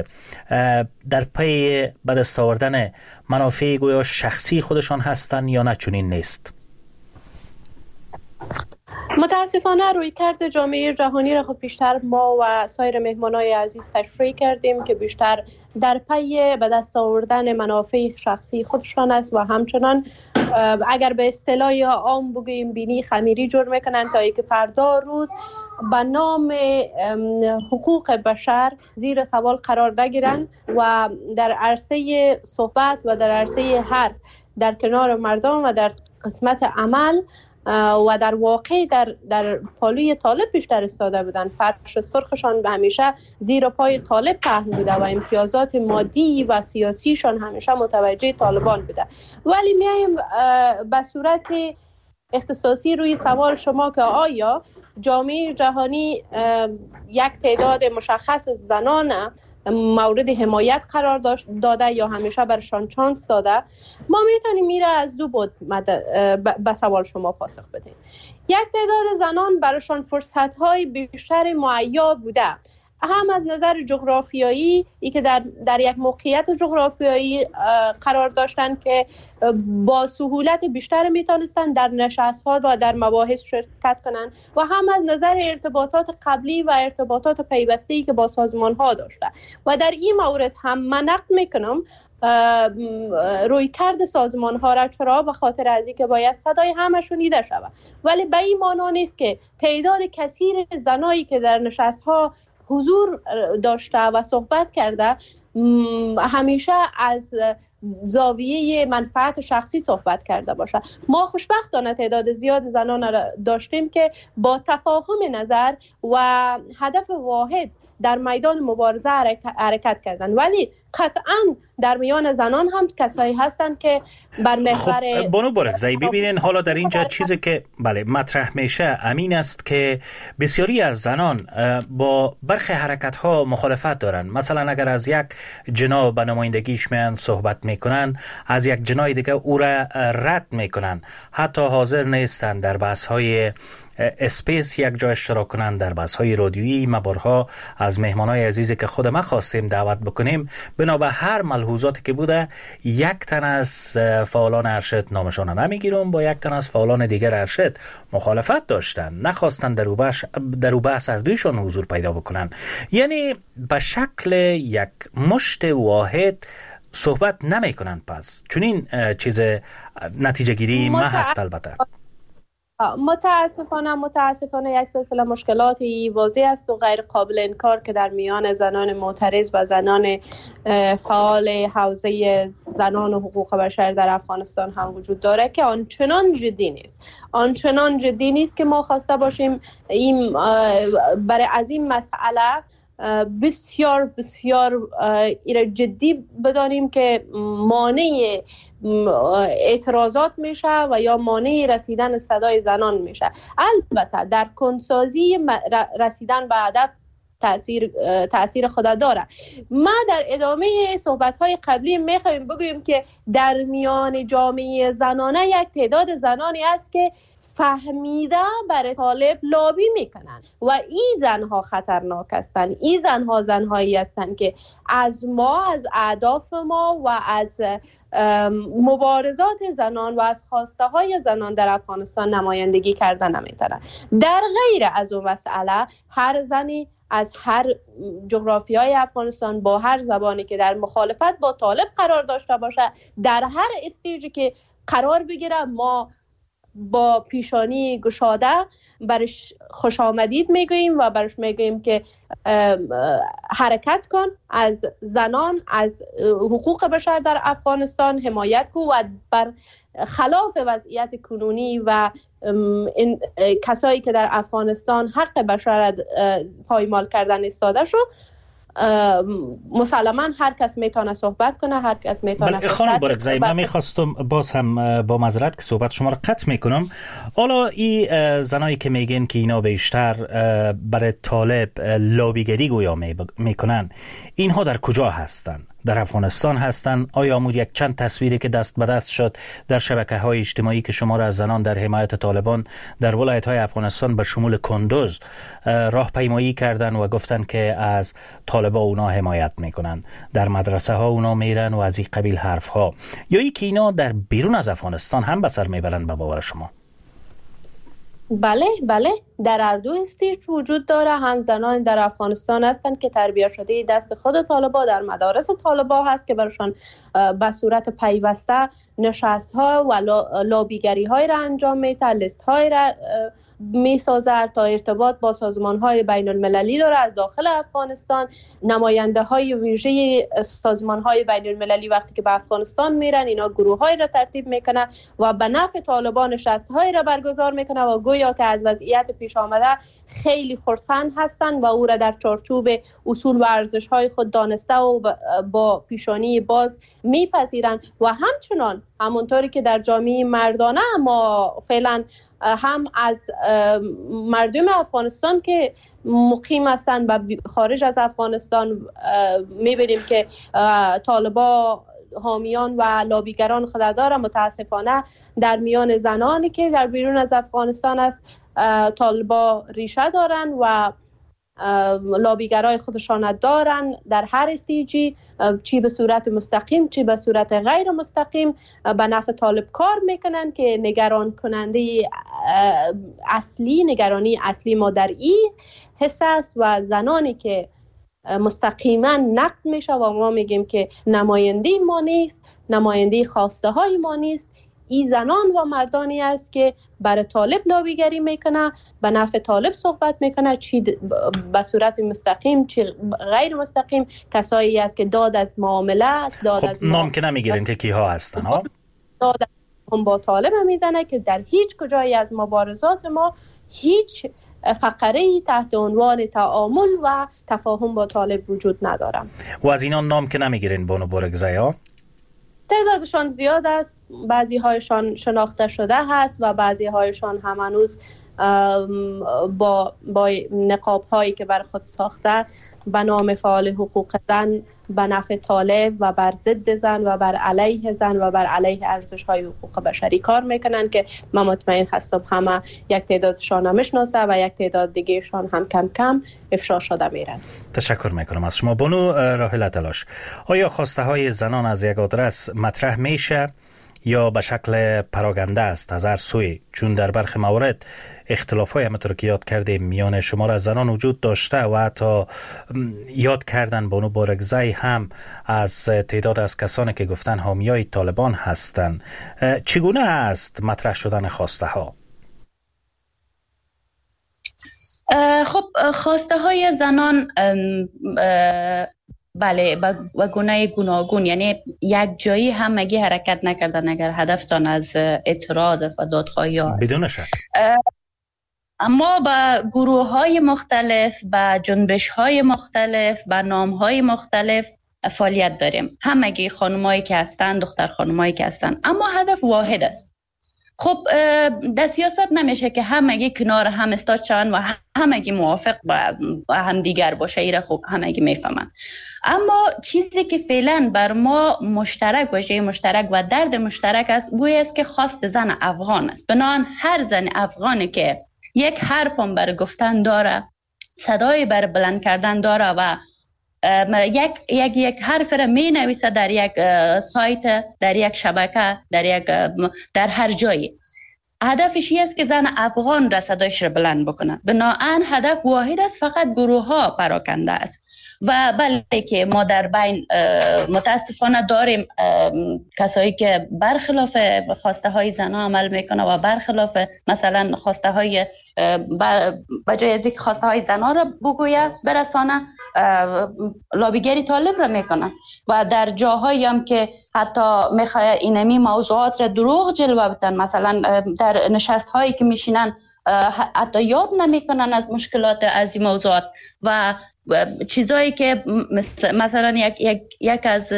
در پی به دست آوردن منافع گویا شخصی خودشان هستند یا نه چنین نیست؟ متاسفانه رویکرد جامعه جهانی را خب بیشتر ما و سایر مهمانای عزیز تشریح کردیم که بیشتر در پی به دست آوردن منافع شخصی خودشان است و همچنان اگر به اصطلاح عام بگوییم بینی خمیری جور میکنند تا اینکه فردا روز به نام حقوق بشر زیر سوال قرار نگیرند و در عرصه صحبت و در عرصه حرف در کنار مردم و در قسمت عمل و در واقع در پالوی طالب بیشتر استاده بودن. فرش سرخشان به همیشه زیر پای طالب پهن بوده و امتیازات مادی و سیاسیشان همیشه متوجه طالبان بوده. ولی میایم به صورت اختصاصی روی سوال شما که آیا جامعه جهانی یک تعداد مشخص زنان مورد حمایت قرار داده یا همیشه برشان چانس داده؟ ما میتونیم میره از دو بود به سوال شما پاسخ بدیم. یک تعداد زنان برشان فرصت‌های بیشتر مهیا بوده، هم از نظر جغرافیایی، ای که در یک موقعیت جغرافیایی قرار داشتن که با سهولت بیشتر میتونستن در نشست‌ها و در مباحث شرکت کنن، و هم از نظر ارتباطات قبلی و ارتباطات پیوسته‌ای که با سازمان‌ها داشته. و در این مورد هم من نقد میکنم روی کرد سازمان ها را، چرا؟ به خاطر از اینکه باید صدای همه شنیده شود. ولی به این معنا نیست که تعداد کثیر زنایی که در نشست ها حضور داشته و صحبت کرده همیشه از زاویه منفعت شخصی صحبت کرده باشه. ما خوشبختانه تعداد زیاد زنان را داشتیم که با تفاهم نظر و هدف واحد در میدان مبارزه حرکت کردن. ولی قطعاً در میان زنان هم کسایی هستند که بر محور بانو بارکزئی ببینین، حالا در اینجا چیزی که مطرح میشه امین است که بسیاری از زنان با برخی حرکت ها مخالفت دارن. مثلا اگر از یک جناح به نمایندگیش میان صحبت میکنن، از یک جناح دیگه او را رد میکنن، حتی حاضر نیستن در بحث های اسپیس یک جا اشتراک کنند، در بحث های رادیویی. ما بارها از مهمانای عزیزی که خود ما خواستیم دعوت بکنیم، بنابر هر ملحوظاتی که بوده، یک تن از فعالان ارشد نامشان نمیگیرم، با یک تن از فعالان دیگر ارشد مخالفت داشتن، نخواستن در او بحث اردویشان حضور پیدا بکنن. یعنی به شکل یک مشت واحد صحبت نمی کنن. پس چون این چیز نتیجه گیری ما هست. البته متاسفانه یک سلسله مشکلاتی واضح است و غیر قابل انکار که در میان زنان معترض و زنان فعال حوزه زنان و حقوق بشر در افغانستان هم وجود داره که آنچنان جدی نیست که ما خواسته باشیم این برای از این مسئله بسیار جدی بدانیم که مانع اعتراضات میشه و یا مانع رسیدن صدای زنان میشه. البته در کنسازی رسیدن به هدف تأثیر خود داره. ما در ادامه صحبت‌های قبلی میخوایم بگوییم که در میان جامعه زنانه یک تعداد زنانی است که فهمیده برای طالب لابی میکنن و این زنها خطرناک هستند. این زنها زنهایی هستند که از اهداف ما و از مبارزات زنان و از خواسته های زنان در افغانستان نمایندگی کردن نمیتونن. در غیر از اون مسئله، هر زنی از هر جغرافیای افغانستان با هر زبانی که در مخالفت با طالب قرار داشته باشه، در هر استیجی که قرار بگیره، ما با پیشانی گشاده برش خوش آمدید میگوییم و برش میگوییم که حرکت کن، از زنان، از حقوق بشر در افغانستان حمایت کن و بر خلاف وضعیت کنونی و کسایی که در افغانستان حق بشر پایمال کردن ایستاده شو. مسلما هر کس میتونه صحبت کنه، هر کس میتونه. بله خانم بارکزئی، من میخواستم باز هم با معذرت که صحبت شما را قطع میکنم. حالا این زنایی که میگن که اینا بیشتر برای طالب لابیگری گویا میکنن، اینها در کجا هستن؟ در افغانستان هستن؟ آیا امور یک چند تصویری که دست به دست شد در شبکه‌های اجتماعی که شما را از زنان در حمایت طالبان در ولایت‌های افغانستان به شمول کندوز راهپیمایی کردن و گفتن که از طالبان اونا حمایت میکنن، در مدرسه ها اونا میرن و از این قبیل حرف ها، یا ای که اینا در بیرون از افغانستان هم به سر میبرن به باور شما؟ بله در هر دو استیج وجود داره. هم زنان در افغانستان هستند که تربیت شده دست خود طالبان در مدارس طالبان هست که برشان به صورت پیوسته نشست ها و لابیگری های را انجام میده، لیست های را میسازد تا ارتباط با سازمان های بین المللی داره. از داخل افغانستان نماینده های ویژه سازمان های بین المللی وقتی که به افغانستان میرن، اینا گروه های را ترتیب میکنه و به نفع طالبان نشست های را برگزار میکنه و گویا که از وضعیت پیش آمده خیلی خرسند هستند و او را در چارچوب اصول و ارزش های خود دانسته و با پیشانی باز میپذیرند. و همچنان همونطوری که در جامعه مردانه ما فعلا هم از مردم افغانستان که مقیم هستند و خارج از افغانستان میبینیم که طالبان حامیان و لابیگران خود داره. متاسفانه در میان زنانی که در بیرون از افغانستان است طالبان ریشه دارن و لابیگرای خودشان دارن در هر استیجی، چی به صورت مستقیم چی به صورت غیر مستقیم به نفع طالب کار میکنن که نگرانی اصلی ما در این حصه است و زنانی که مستقیما نقد میشه و ما میگیم که نماینده ما نیست، نماینده خواسته های ما نیست. این زنان و مردانی است که برای طالب لابیگری میکنه، به نفع طالب صحبت میکنه، چی به صورت مستقیم چی غیر مستقیم. کسایی است که داد از معاملات، داد از نام که نمیگیرین که کیها هستن ها، داد هم با طالب میزنه که در هیچ کجایی از مبارزات ما هیچ فقره‌ای تحت عنوان تعامل و تفاهم با طالب وجود ندارم. و از اینا نام که نمیگیرین بانو بارگزایی ها؟ تعدادشان زیاد است، بعضی هایشان شناخته شده هست و بعضی هایشان هم هنوز با نقاب هایی که بر خود ساخته به نام فعال حقوق زن به نفع طالب و بر ضد زن و بر علیه زن و بر علیه ارزش های حقوق بشری کار میکنن که من مطمئن هستم همه یک تعدادشان نمیشناسه و یک تعداد دیگهشان هم کم کم افشا شده میرن. تشکر میکنم از شما. بانو راحله تلاش، آیا خواسته های زنان از یک آدرس مطرح میشه یا به شکل پراگنده است از هر سوی؟ چون در برخی موارد اختلاف‌های همونطور که یاد کردیم میان شمار از زنان وجود داشته و حتی یاد کردن بانو بارگزایی هم از تعداد از کسانی که گفتن حامیای طالبان هستند. چگونه است مطرح شدن خواسته ها؟ خب خواسته های زنان بله و گونه گوناگون، یعنی یک جایی همگی حرکت نکردن اگر هدفتان از اعتراض است و دادخواهی ها است. بدون شک. اما با گروه های مختلف، با جنبش های مختلف، با نام های مختلف فعالیت داریم. همگی خانمایی که هستن، دختر خانمایی که هستن، اما هدف واحد است. خب در سیاست نمیشه که همگی کنار هم استاد شوند و همگی موافق با هم دیگر باشه. ایره خب همگی میفهمند. اما چیزی که فعلا بر ما مشترک باشه، مشترک و درد مشترک است، گویا است که خواست زن افغان است. بنابراین هر زن افغانی که یک حرف هم بر گفتن داره، صدای بر بلند کردن داره و یک حرف را می نویسه در یک سایت، در یک شبکه، در هر جایی، هدفش است که زن افغان را صدایش را بلند بکنه. بنابراین هدف واحد است، فقط گروه ها پراکنده است. و بله که ما در بین متاسفانه داریم کسایی که برخلاف خواسته های زنها عمل میکنه و برخلاف مثلا خواسته های بجای از اینکه خواسته های زنها را بگویه برسانه، لابیگری طالب را میکنه و در جاهایی هم که حتی میخواه اینمی موضوعات را دروغ جلوه بدن، مثلا در نشست هایی که میشینن حتی یاد نمیکنن از مشکلات از این موضوعات و چیزایی که مثلا یک از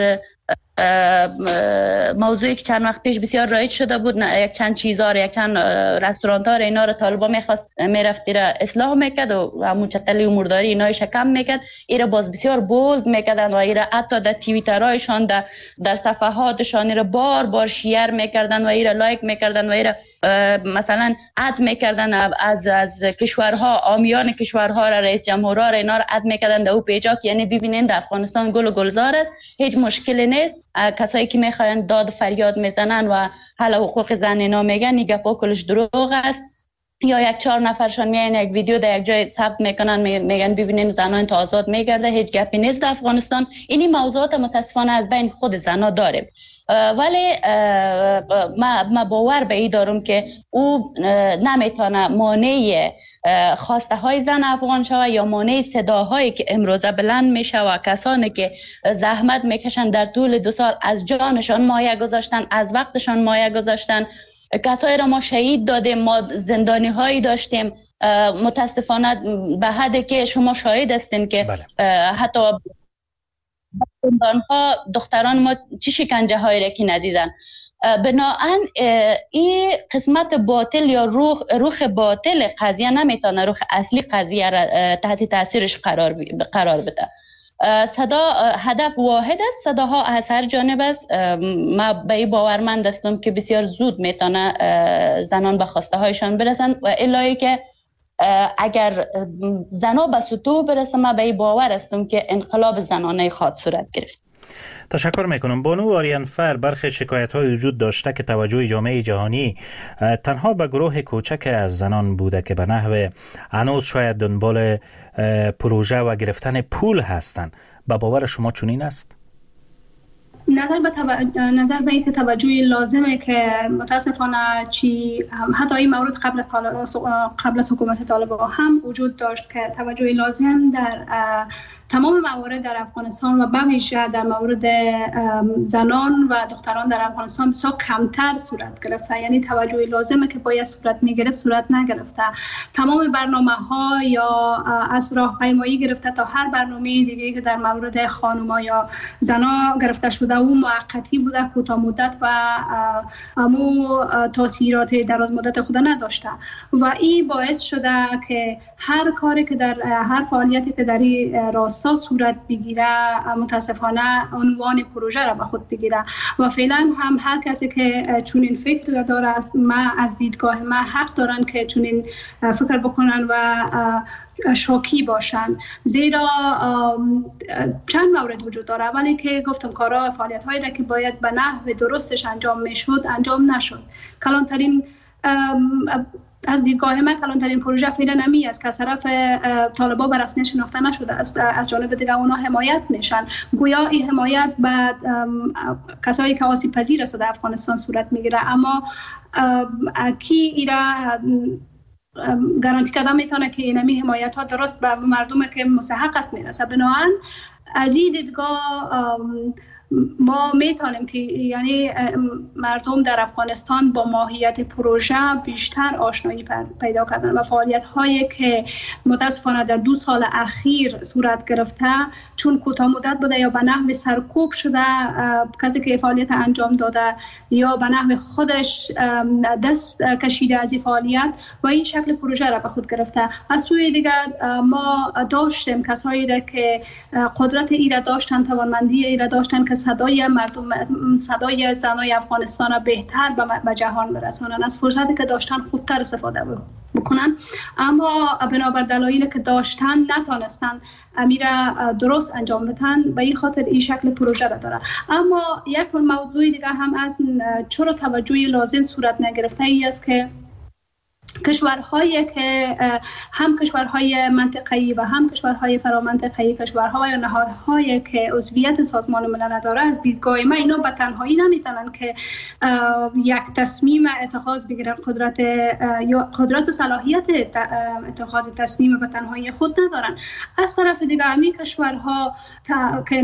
موضوعی که چند وقت پیش بسیار رایج شده بود، یک چند چیزا رو، یک چند رستوران‌ها رو اینا رو طالبان میرفت ایرا اصلاح میکرد و همون چتلی و مرداری اینا شکم میکرد، ایرا باز بسیار بولد میکردن و ایرا حتی در توییترایشان در صفحاتشان ایرا بار بار شیر میکردن و ایرا لایک میکردن و ایرا مثلا اد میکردن از کشورها، آمیان کشورها را، رئیس جمهورها را اینا رو اد میکردن در او پیجا که یعنی ببینین در افغانستان گل و گلزار است، هیچ مشکلی نیست. کسایی که میخواین داد فریاد میزنن و حالا حقوق زن اینا میگن، این گپا کلش دروغ است. یا یک 4 نفرشان میان یک ویدیو در یک جای ثبت میکنن، میگن ببینین زنان تا آزاد میگرده، هیچ گپی نیست در افغانستان. اینی موضوعات متاسفانه از بین خود زنا داریم، ولی ما باور به این دارم که او نمیتونه مانع خواسته های زن افغان شوه یا مانع صداهایی که امروزه بلند میشه و کسانی که زحمت میکشن در طول 2 سال، از جانشان مایه گذاشتن، از وقتشان مایه گذاشتن، کسایی را ما شهید دادیم، ما زندانی هایی داشتیم. متاسفانه به حدی که شما شاهد هستین که حتی زندان ها دختران ما چه شکنجه هایی را که ندیدن. بنابراین این قسمت باطل یا روح باطل قضیه نمیتونه روح اصلی قضیه را تحت تاثیرش قرار بده. صدا هدف واحد است، صداها از هر جانب است. ما به این باورمند هستم که بسیار زود میتونه زنان به خواسته هایشان برسن و الهی که اگر زنها به سطوح برسه، ما به این باور هستم که انقلاب زنانه خواهد صورت گرفت. تشکر میکنم. بانو آریانفر، برخی شکایت های وجود داشته که توجه جامعه جهانی تنها به گروه کوچک از زنان بوده که به نحو هنوز شاید دنبال پروژه و گرفتن پول هستند. به باور شما چنین است؟ نظر به اینکه توجه لازمه که متاسفانه حتی این مورد قبل از حکومت طالبان هم وجود داشت که توجه لازم در تمام موارد در افغانستان و به ویژه در مورد زنان و دختران در افغانستان بسیار کمتر صورت گرفته. یعنی توجه لازمه که باید صورت میگرفت صورت نگرفته. تمام برنامه‌ها یا از راهپیمایی گرفته تا هر برنامه دیگه که در مورد خانم‌ها یا زنان گرفته شده او موقتی بوده، کوتاه مدت و امو تاثیرات دراز مدت خود نداشته و این باعث شده که هر کاری که در هر فعالیتی که در این راستا صورت بگیره متاسفانه عنوان پروژه را به خود بگیره و فعلا هم هر کسی که چنین فکر داره است، ما از دیدگاه ما حق دارن که چنین فکر بکنن و شوکی باشن، زیرا چند مورد وجود داره. اولی که گفتم کارا فعالیت هایی را که باید به نحو درستش انجام میشد انجام نشد. کلانترین از دیدگاه من کلانترین پروژه فعلا نمی است که از طرف طالبان به رسمیت شناخته نشده است. از جانب دیگر اونا حمایت میشن، گویا این حمایت به کسایی که آسیب پذیر است در افغانستان صورت میگیره، اما کی ایرا گارانتی کردن میتونه که اینمی حمایت ها درست به مردم که مستحق است میرسه. بنابراین از این دیدگاه ما میتونیم که یعنی مردم در افغانستان با ماهیت پروژه بیشتر آشنایی پیدا کردن و فعالیت هایی که متاسفانه در 2 سال اخیر صورت گرفته چون کوتاه مدت بوده یا به نحو سرکوب شده، کسی که فعالیت انجام داده یا به نحو خودش دست کشیده از این فعالیت و این شکل پروژه را به خود گرفته. از سوی دیگر ما داشتیم کسایی را که قدرت ایرا داشتن، توانمندی ایرا داشتن که صدای مردم، صدای زنای افغانستان را بهتر به جهان برسانن، از فرصتی که داشتن خوبتر استفاده بکنن، اما بنابر دلایلی که داشتن نتونستن امیره درست انجام بدن. به این خاطر این شکل پروژه را داره. اما یک موضوع دیگه هم از چرا توجه لازم صورت نگرفته ای است که کشورهایی که هم کشورهای منطقه‌ای و هم کشورهای فرامنطقه‌ای، کشورها و نهادهایی که عضویت سازمان ملل داره، از دیدگاه ما اینا به تنهایی نمیتونن که یک تصمیم اتخاذ بگیرن. قدرت و صلاحیت اتخاذ تصمیم به تنهایی خود ندارن. از طرف دیگه همین کشورها که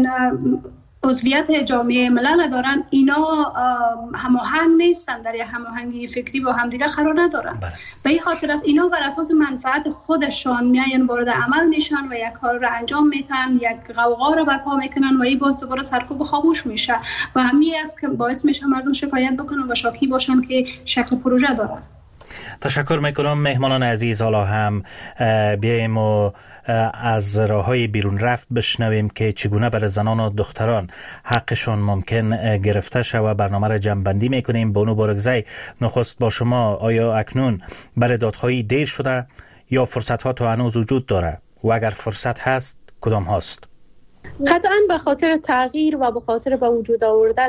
عضویت جامعه ملل دارن، اینا هماهنگ نیستن، در یک هماهنگی فکری با همدیگه قرار ندارن. به این خاطر است اینا بر اساس منفعت خودشان میاین وارد عمل میشن و یک کار را انجام میتن، یک غوغا را برپا میکنن و این باز دوباره سرکوب و خاموش میشه و همین است که باعث میشه مردم شکایت بکنن و شاکی باشن که شکل پروژه داره. تشکر میکنم. مهمانان عزیز، حالا هم بیاییم و از راههای بیرون رفت بشنویم که چگونه برای زنان و دختران حقشون ممکن گرفته شود. برنامه را جمع‌بندی میکنیم. بانو بارگزی، نخست با شما، آیا اکنون برای دادخواهی دیر شده یا فرصت ها تا هنوز وجود داره و اگر فرصت هست کدام هاست؟ قطعاً به خاطر تغییر و به خاطر به وجود آوردن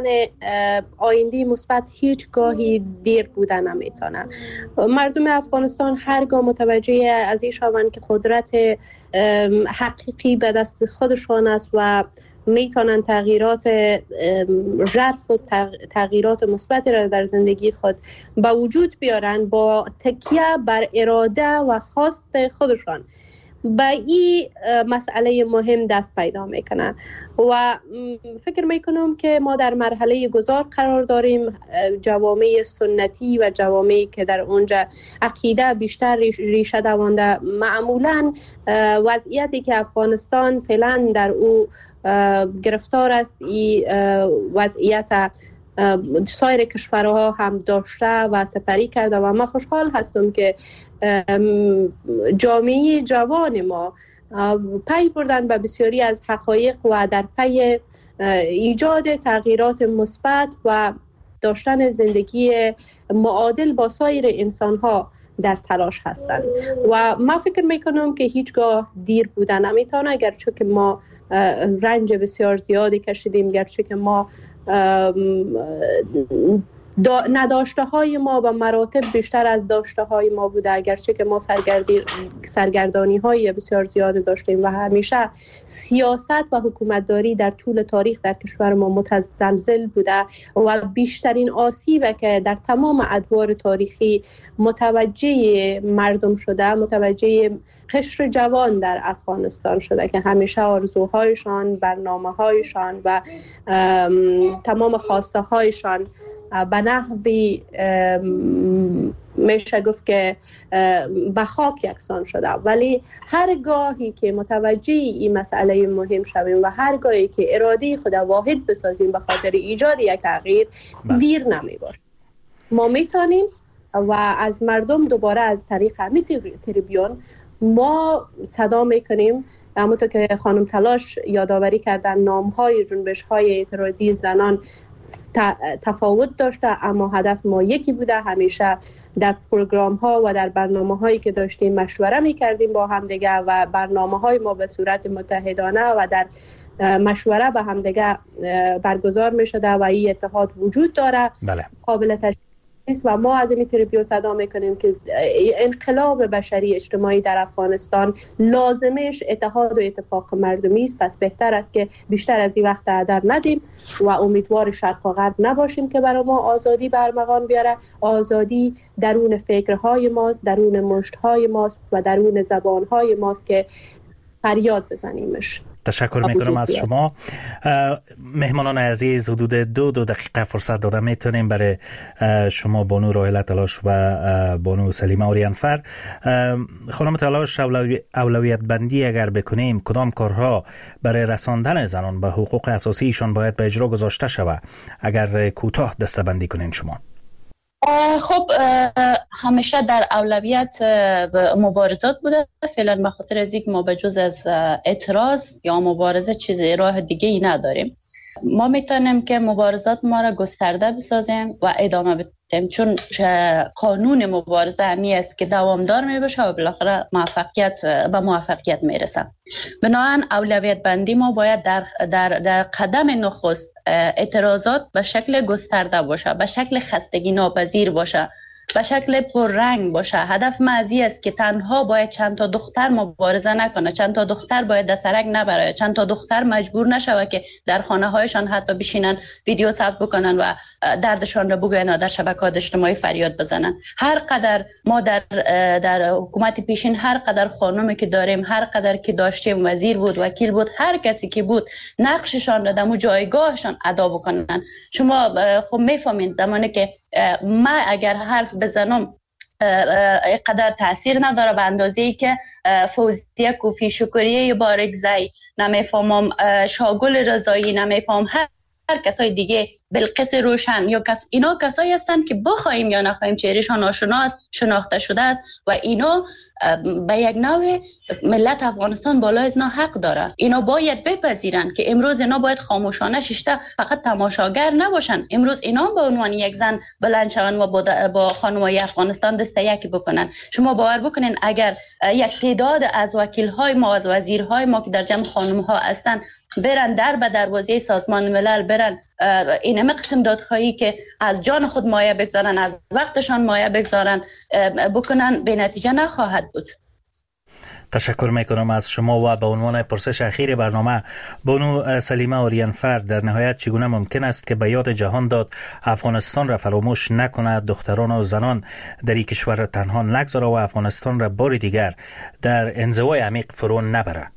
آینده مثبت هیچ گاهی دیر بودن نمیتونه. مردم افغانستان هرگاه متوجه از این شوند که قدرت حقیقی به دست خودشان است و میتونن تغییرات ژرف و تغییرات مثبتی را در زندگی خود به وجود بیارن با تکیه بر اراده و خواست خودشان، به این مسئله مهم دست پیدا میکنن و فکر میکنم که ما در مرحله گذار قرار داریم. جوامع سنتی و جوامعی که در اونجا عقیده بیشتر ریشه دوانده، معمولا وضعیتی که افغانستان فعلا در او گرفتار است، این وضعیت سایر کشورها هم داشته و سپری کرده و من خوشحال هستم که جامعه جوان ما پی بردن به بسیاری از حقایق و در پی ایجاد تغییرات مثبت و داشتن زندگی معادل با سایر انسان‌ها در تلاش هستند و من فکر میکنم که هیچگاه دیر بودن نمیتونه، اگرچه که ما رنج بسیار زیادی کشیدیم، گرچه که ما نداشته های ما و مراتب بیشتر از داشته های ما بوده، اگرچه که ما سرگردانی های بسیار زیاد داشتیم و همیشه سیاست و حکومتداری در طول تاریخ در کشور ما متزلزل بوده و بیشترین آسیبی که در تمام ادوار تاریخی متوجه مردم شده، متوجه قشر جوان در افغانستان شده که همیشه آرزوهایشان، برنامه‌هایشان و تمام خواسته هایشان به نحوی میشه گفت که به خاک یکسان شده. ولی هرگاهی که متوجه این مسئله مهم شویم و هرگاهی که اراده خود واحد بسازیم به خاطر ایجاد یک تغییر، دیر نمیباشد. ما میتونیم و از مردم دوباره از طریق همین تریبیون ما صدا میکنیم. همونطور که خانم تلاش یادآوری کردن، نام‌های جنبش‌های اعتراضی زنان تفاوت داشته، اما هدف ما یکی بوده. همیشه در پروگرام ها و در برنامه هایی که داشتیم مشوره می کردیم با همدیگه و برنامه های ما به صورت متحدانه و در مشوره با همدیگه برگزار می شده و این اتحاد وجود داره. بله. قابل تشکیل و ما از این تریبیون صدا میکنیم که انقلاب بشری اجتماعی در افغانستان لازمش اتحاد و اتفاق مردمی است. پس بهتر است که بیشتر از این وقت هدر ندیم و امیدوار شرق و غرب نباشیم که برای ما آزادی برمغان بیاره. آزادی درون فکرهای ماست، درون مشتهای ماست و درون زبانهای ماست که فریاد بزنیمش. تشکر میکنم از شما. مهمانان عزیز، حدود دو دقیقه فرصت داده میتونیم برای شما بانو راحله تلاش و بانو سلیمه آریانفر. خانم تلاش، اولویت بندی اگر بکنیم کدام کارها برای رساندن زنان به حقوق اساسیشان باید به اجرا گذاشته شود؟ اگر کوتاه دسته‌بندی کنین شما. خب همیشه در اولویت مبارزات بوده. فعلا به خاطر از اینکه ما به جز از اعتراض یا مبارزه چیز راه دیگه ای نداریم، ما میتونیم که مبارزات ما را گسترده بسازیم و ادامه بدیم، چون قانون مبارزه همی است که دوامدار میباشه و بالاخره به موفقیت میرسه. بنابراین اولویت بندی ما باید در قدم نخست اعتراضات به شکل گسترده باشه، به شکل خستگی ناپذیر باشه، به شکل پررنگ باشه. هدف ما از این است که تنها باید چند تا دختر مبارزه نکنه، چند تا دختر باید دسترک نبره، چند تا دختر مجبور نشوه که در خانه هایشان حتی بشینن ویدیو ثبت بکنن و دردشان را بگوین و در شبکه‌های اجتماعی فریاد بزنن. هر قدر ما در حکومت پیشین، هر قدر خانمی که داریم، هر قدر که داشتیم، وزیر بود، وکیل بود، هر کسی که بود، نقششان را در جایگاهشان ادا بکنن. شما خب میفهمین زمانی که ما اگر حرف بزنم قدر تاثیر نداره به اندازه‌ای که فوزیه کوفی شکریه بارگزایی، نمیفهمم شاگل رضایی، نمیفهم هر کسای دیگه، بلقیس روشن یا اینا کسایی هستند که بخوایم یا نخوایم چهرهشان آشناست، شناخته شده است و اینا به یک نوع ملت افغانستان بالای از اینا حق داره. اینا باید بپذیرن که امروز اینا باید خاموشانه ششته فقط تماشاگر نباشن. امروز اینا به عنوان یک زن بلند شون و با خانمای افغانستان دست یکی بکنن. شما باور بکنین اگر یک تعداد از وکیل‌های ما، از وزیرهای ما که در جمع خانم‌ها هستن برن در به دروازه سازمان ملل، برن این همه قسم دادخواهی که از جان خود مایه بگذارن، از وقتشان مایه بگذارن بکنن، به نتیجه نخواهد بود. تشکر میکنم از شما و به عنوان پرسش اخیر برنامه، بانو سلیمه آریانفر، در نهایت چگونه ممکن است که به یاد جهان داد افغانستان را فراموش نکند، دختران و زنان در این کشور را تنها نگذاره و افغانستان را بار دیگر در انزوای عمیق فرو نبره؟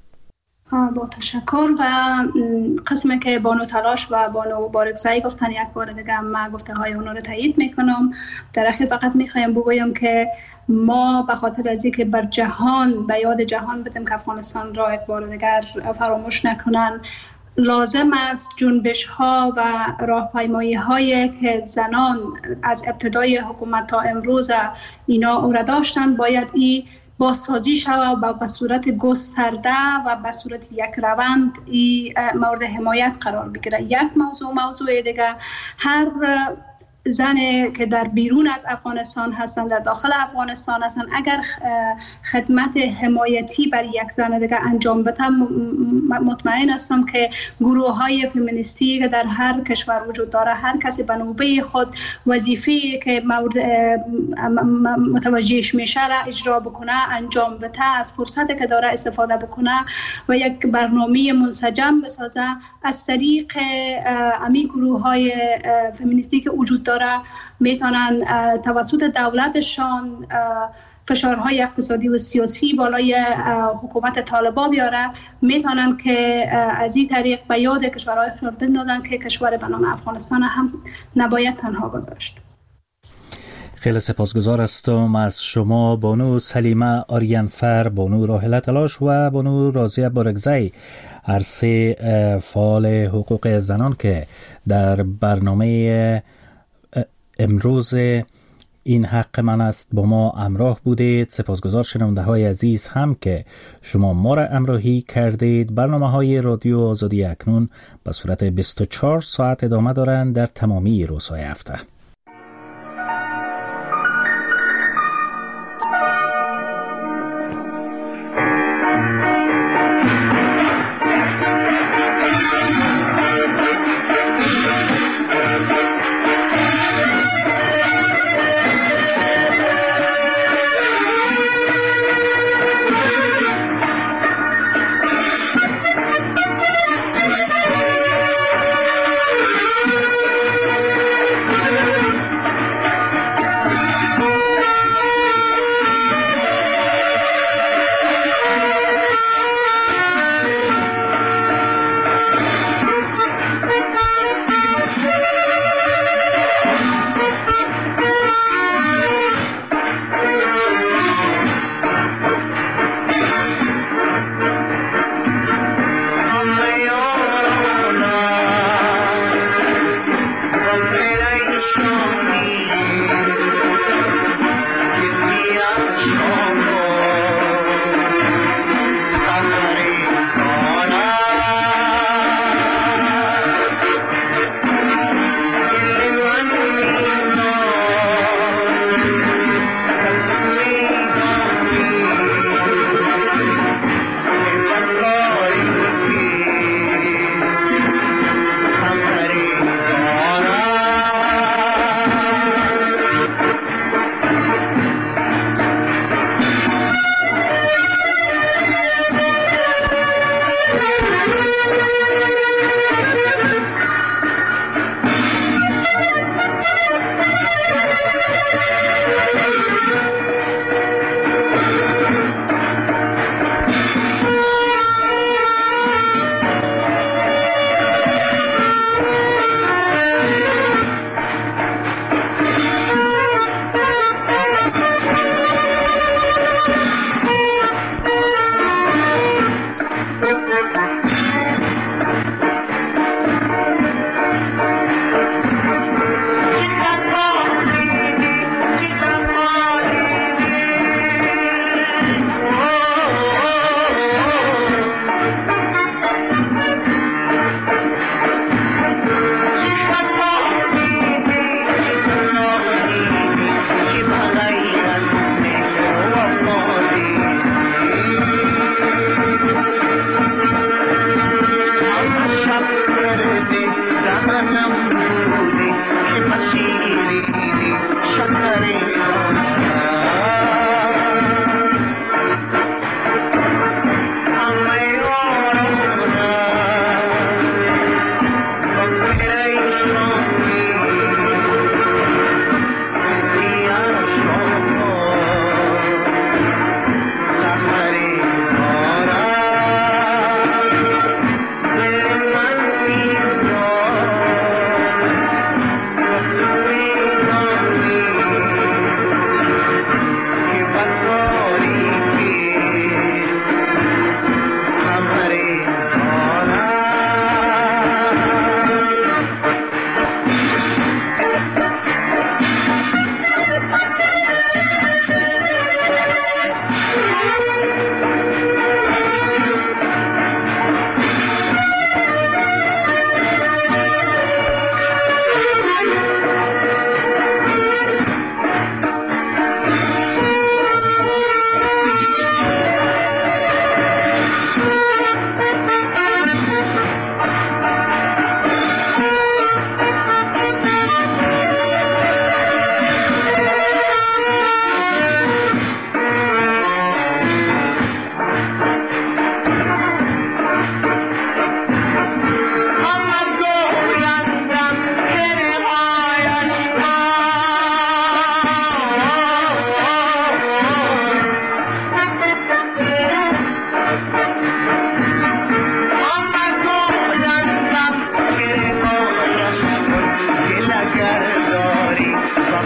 با تشکر. و قسمی که بانو تلاش و بانو بارگزایی گفتن یک بار دیگه من گفته های اونا رو تایید میکنم. در اخیر فقط میخوایم بگویم که ما به خاطر از اینکه بر جهان به یاد جهان بدیم که افغانستان را یک بار دیگر فراموش نکنن، لازم است جنبش ها و راهپیمایی هایی که زنان از ابتدای حکومت تا امروز اینا او را داشتن باید این بازسازی شود و به صورت گسترده و به صورت یک روند مورد حمایت قرار بگیره. یک موضوع دیگه، هر زن که در بیرون از افغانستان هستن، در داخل افغانستان هستن، اگر خدمت حمایتی بر یک زن دیگه انجام بدن، مطمئن هستم که گروه های فمینیستی که در هر کشور وجود داره، هر کسی به نوبه خود وظیفه‌ای که متوجهش میشه را اجرا بکنه، انجام بده، از فرصتی که داره استفاده بکنه و یک برنامه منسجم بسازه. از طریق امی گروه های فمینیستی که وجود داره میتونن توسط دولتشان فشارهای اقتصادی و سیاسی بالای حکومت طالبان بیاره، میتونن که از این طریق به یاد کشورهای بندازن که کشور به نام افغانستان هم نباید تنها گذاشت. خیلی سپاسگزار هستم از شما بانو سلیمه آریانفر، بانو راحله تلاش و بانو راضیه بارگزی، هر سه فعال حقوق زنان که در برنامه امروز این حق من است با ما همراه بودید. سپاسگزار شنونده های عزیز هم که شما ما را همراهی کردید. برنامه های رادیو آزادی اکنون به صورت 24 ساعت ادامه دارند در تمامی روزهای هفته.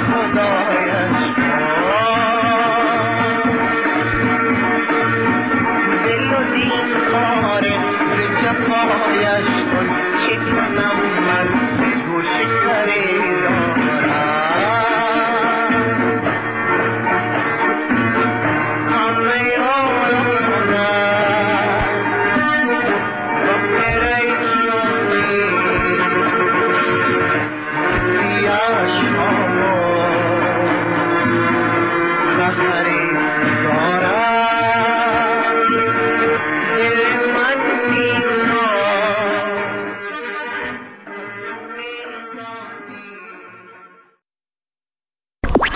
خدا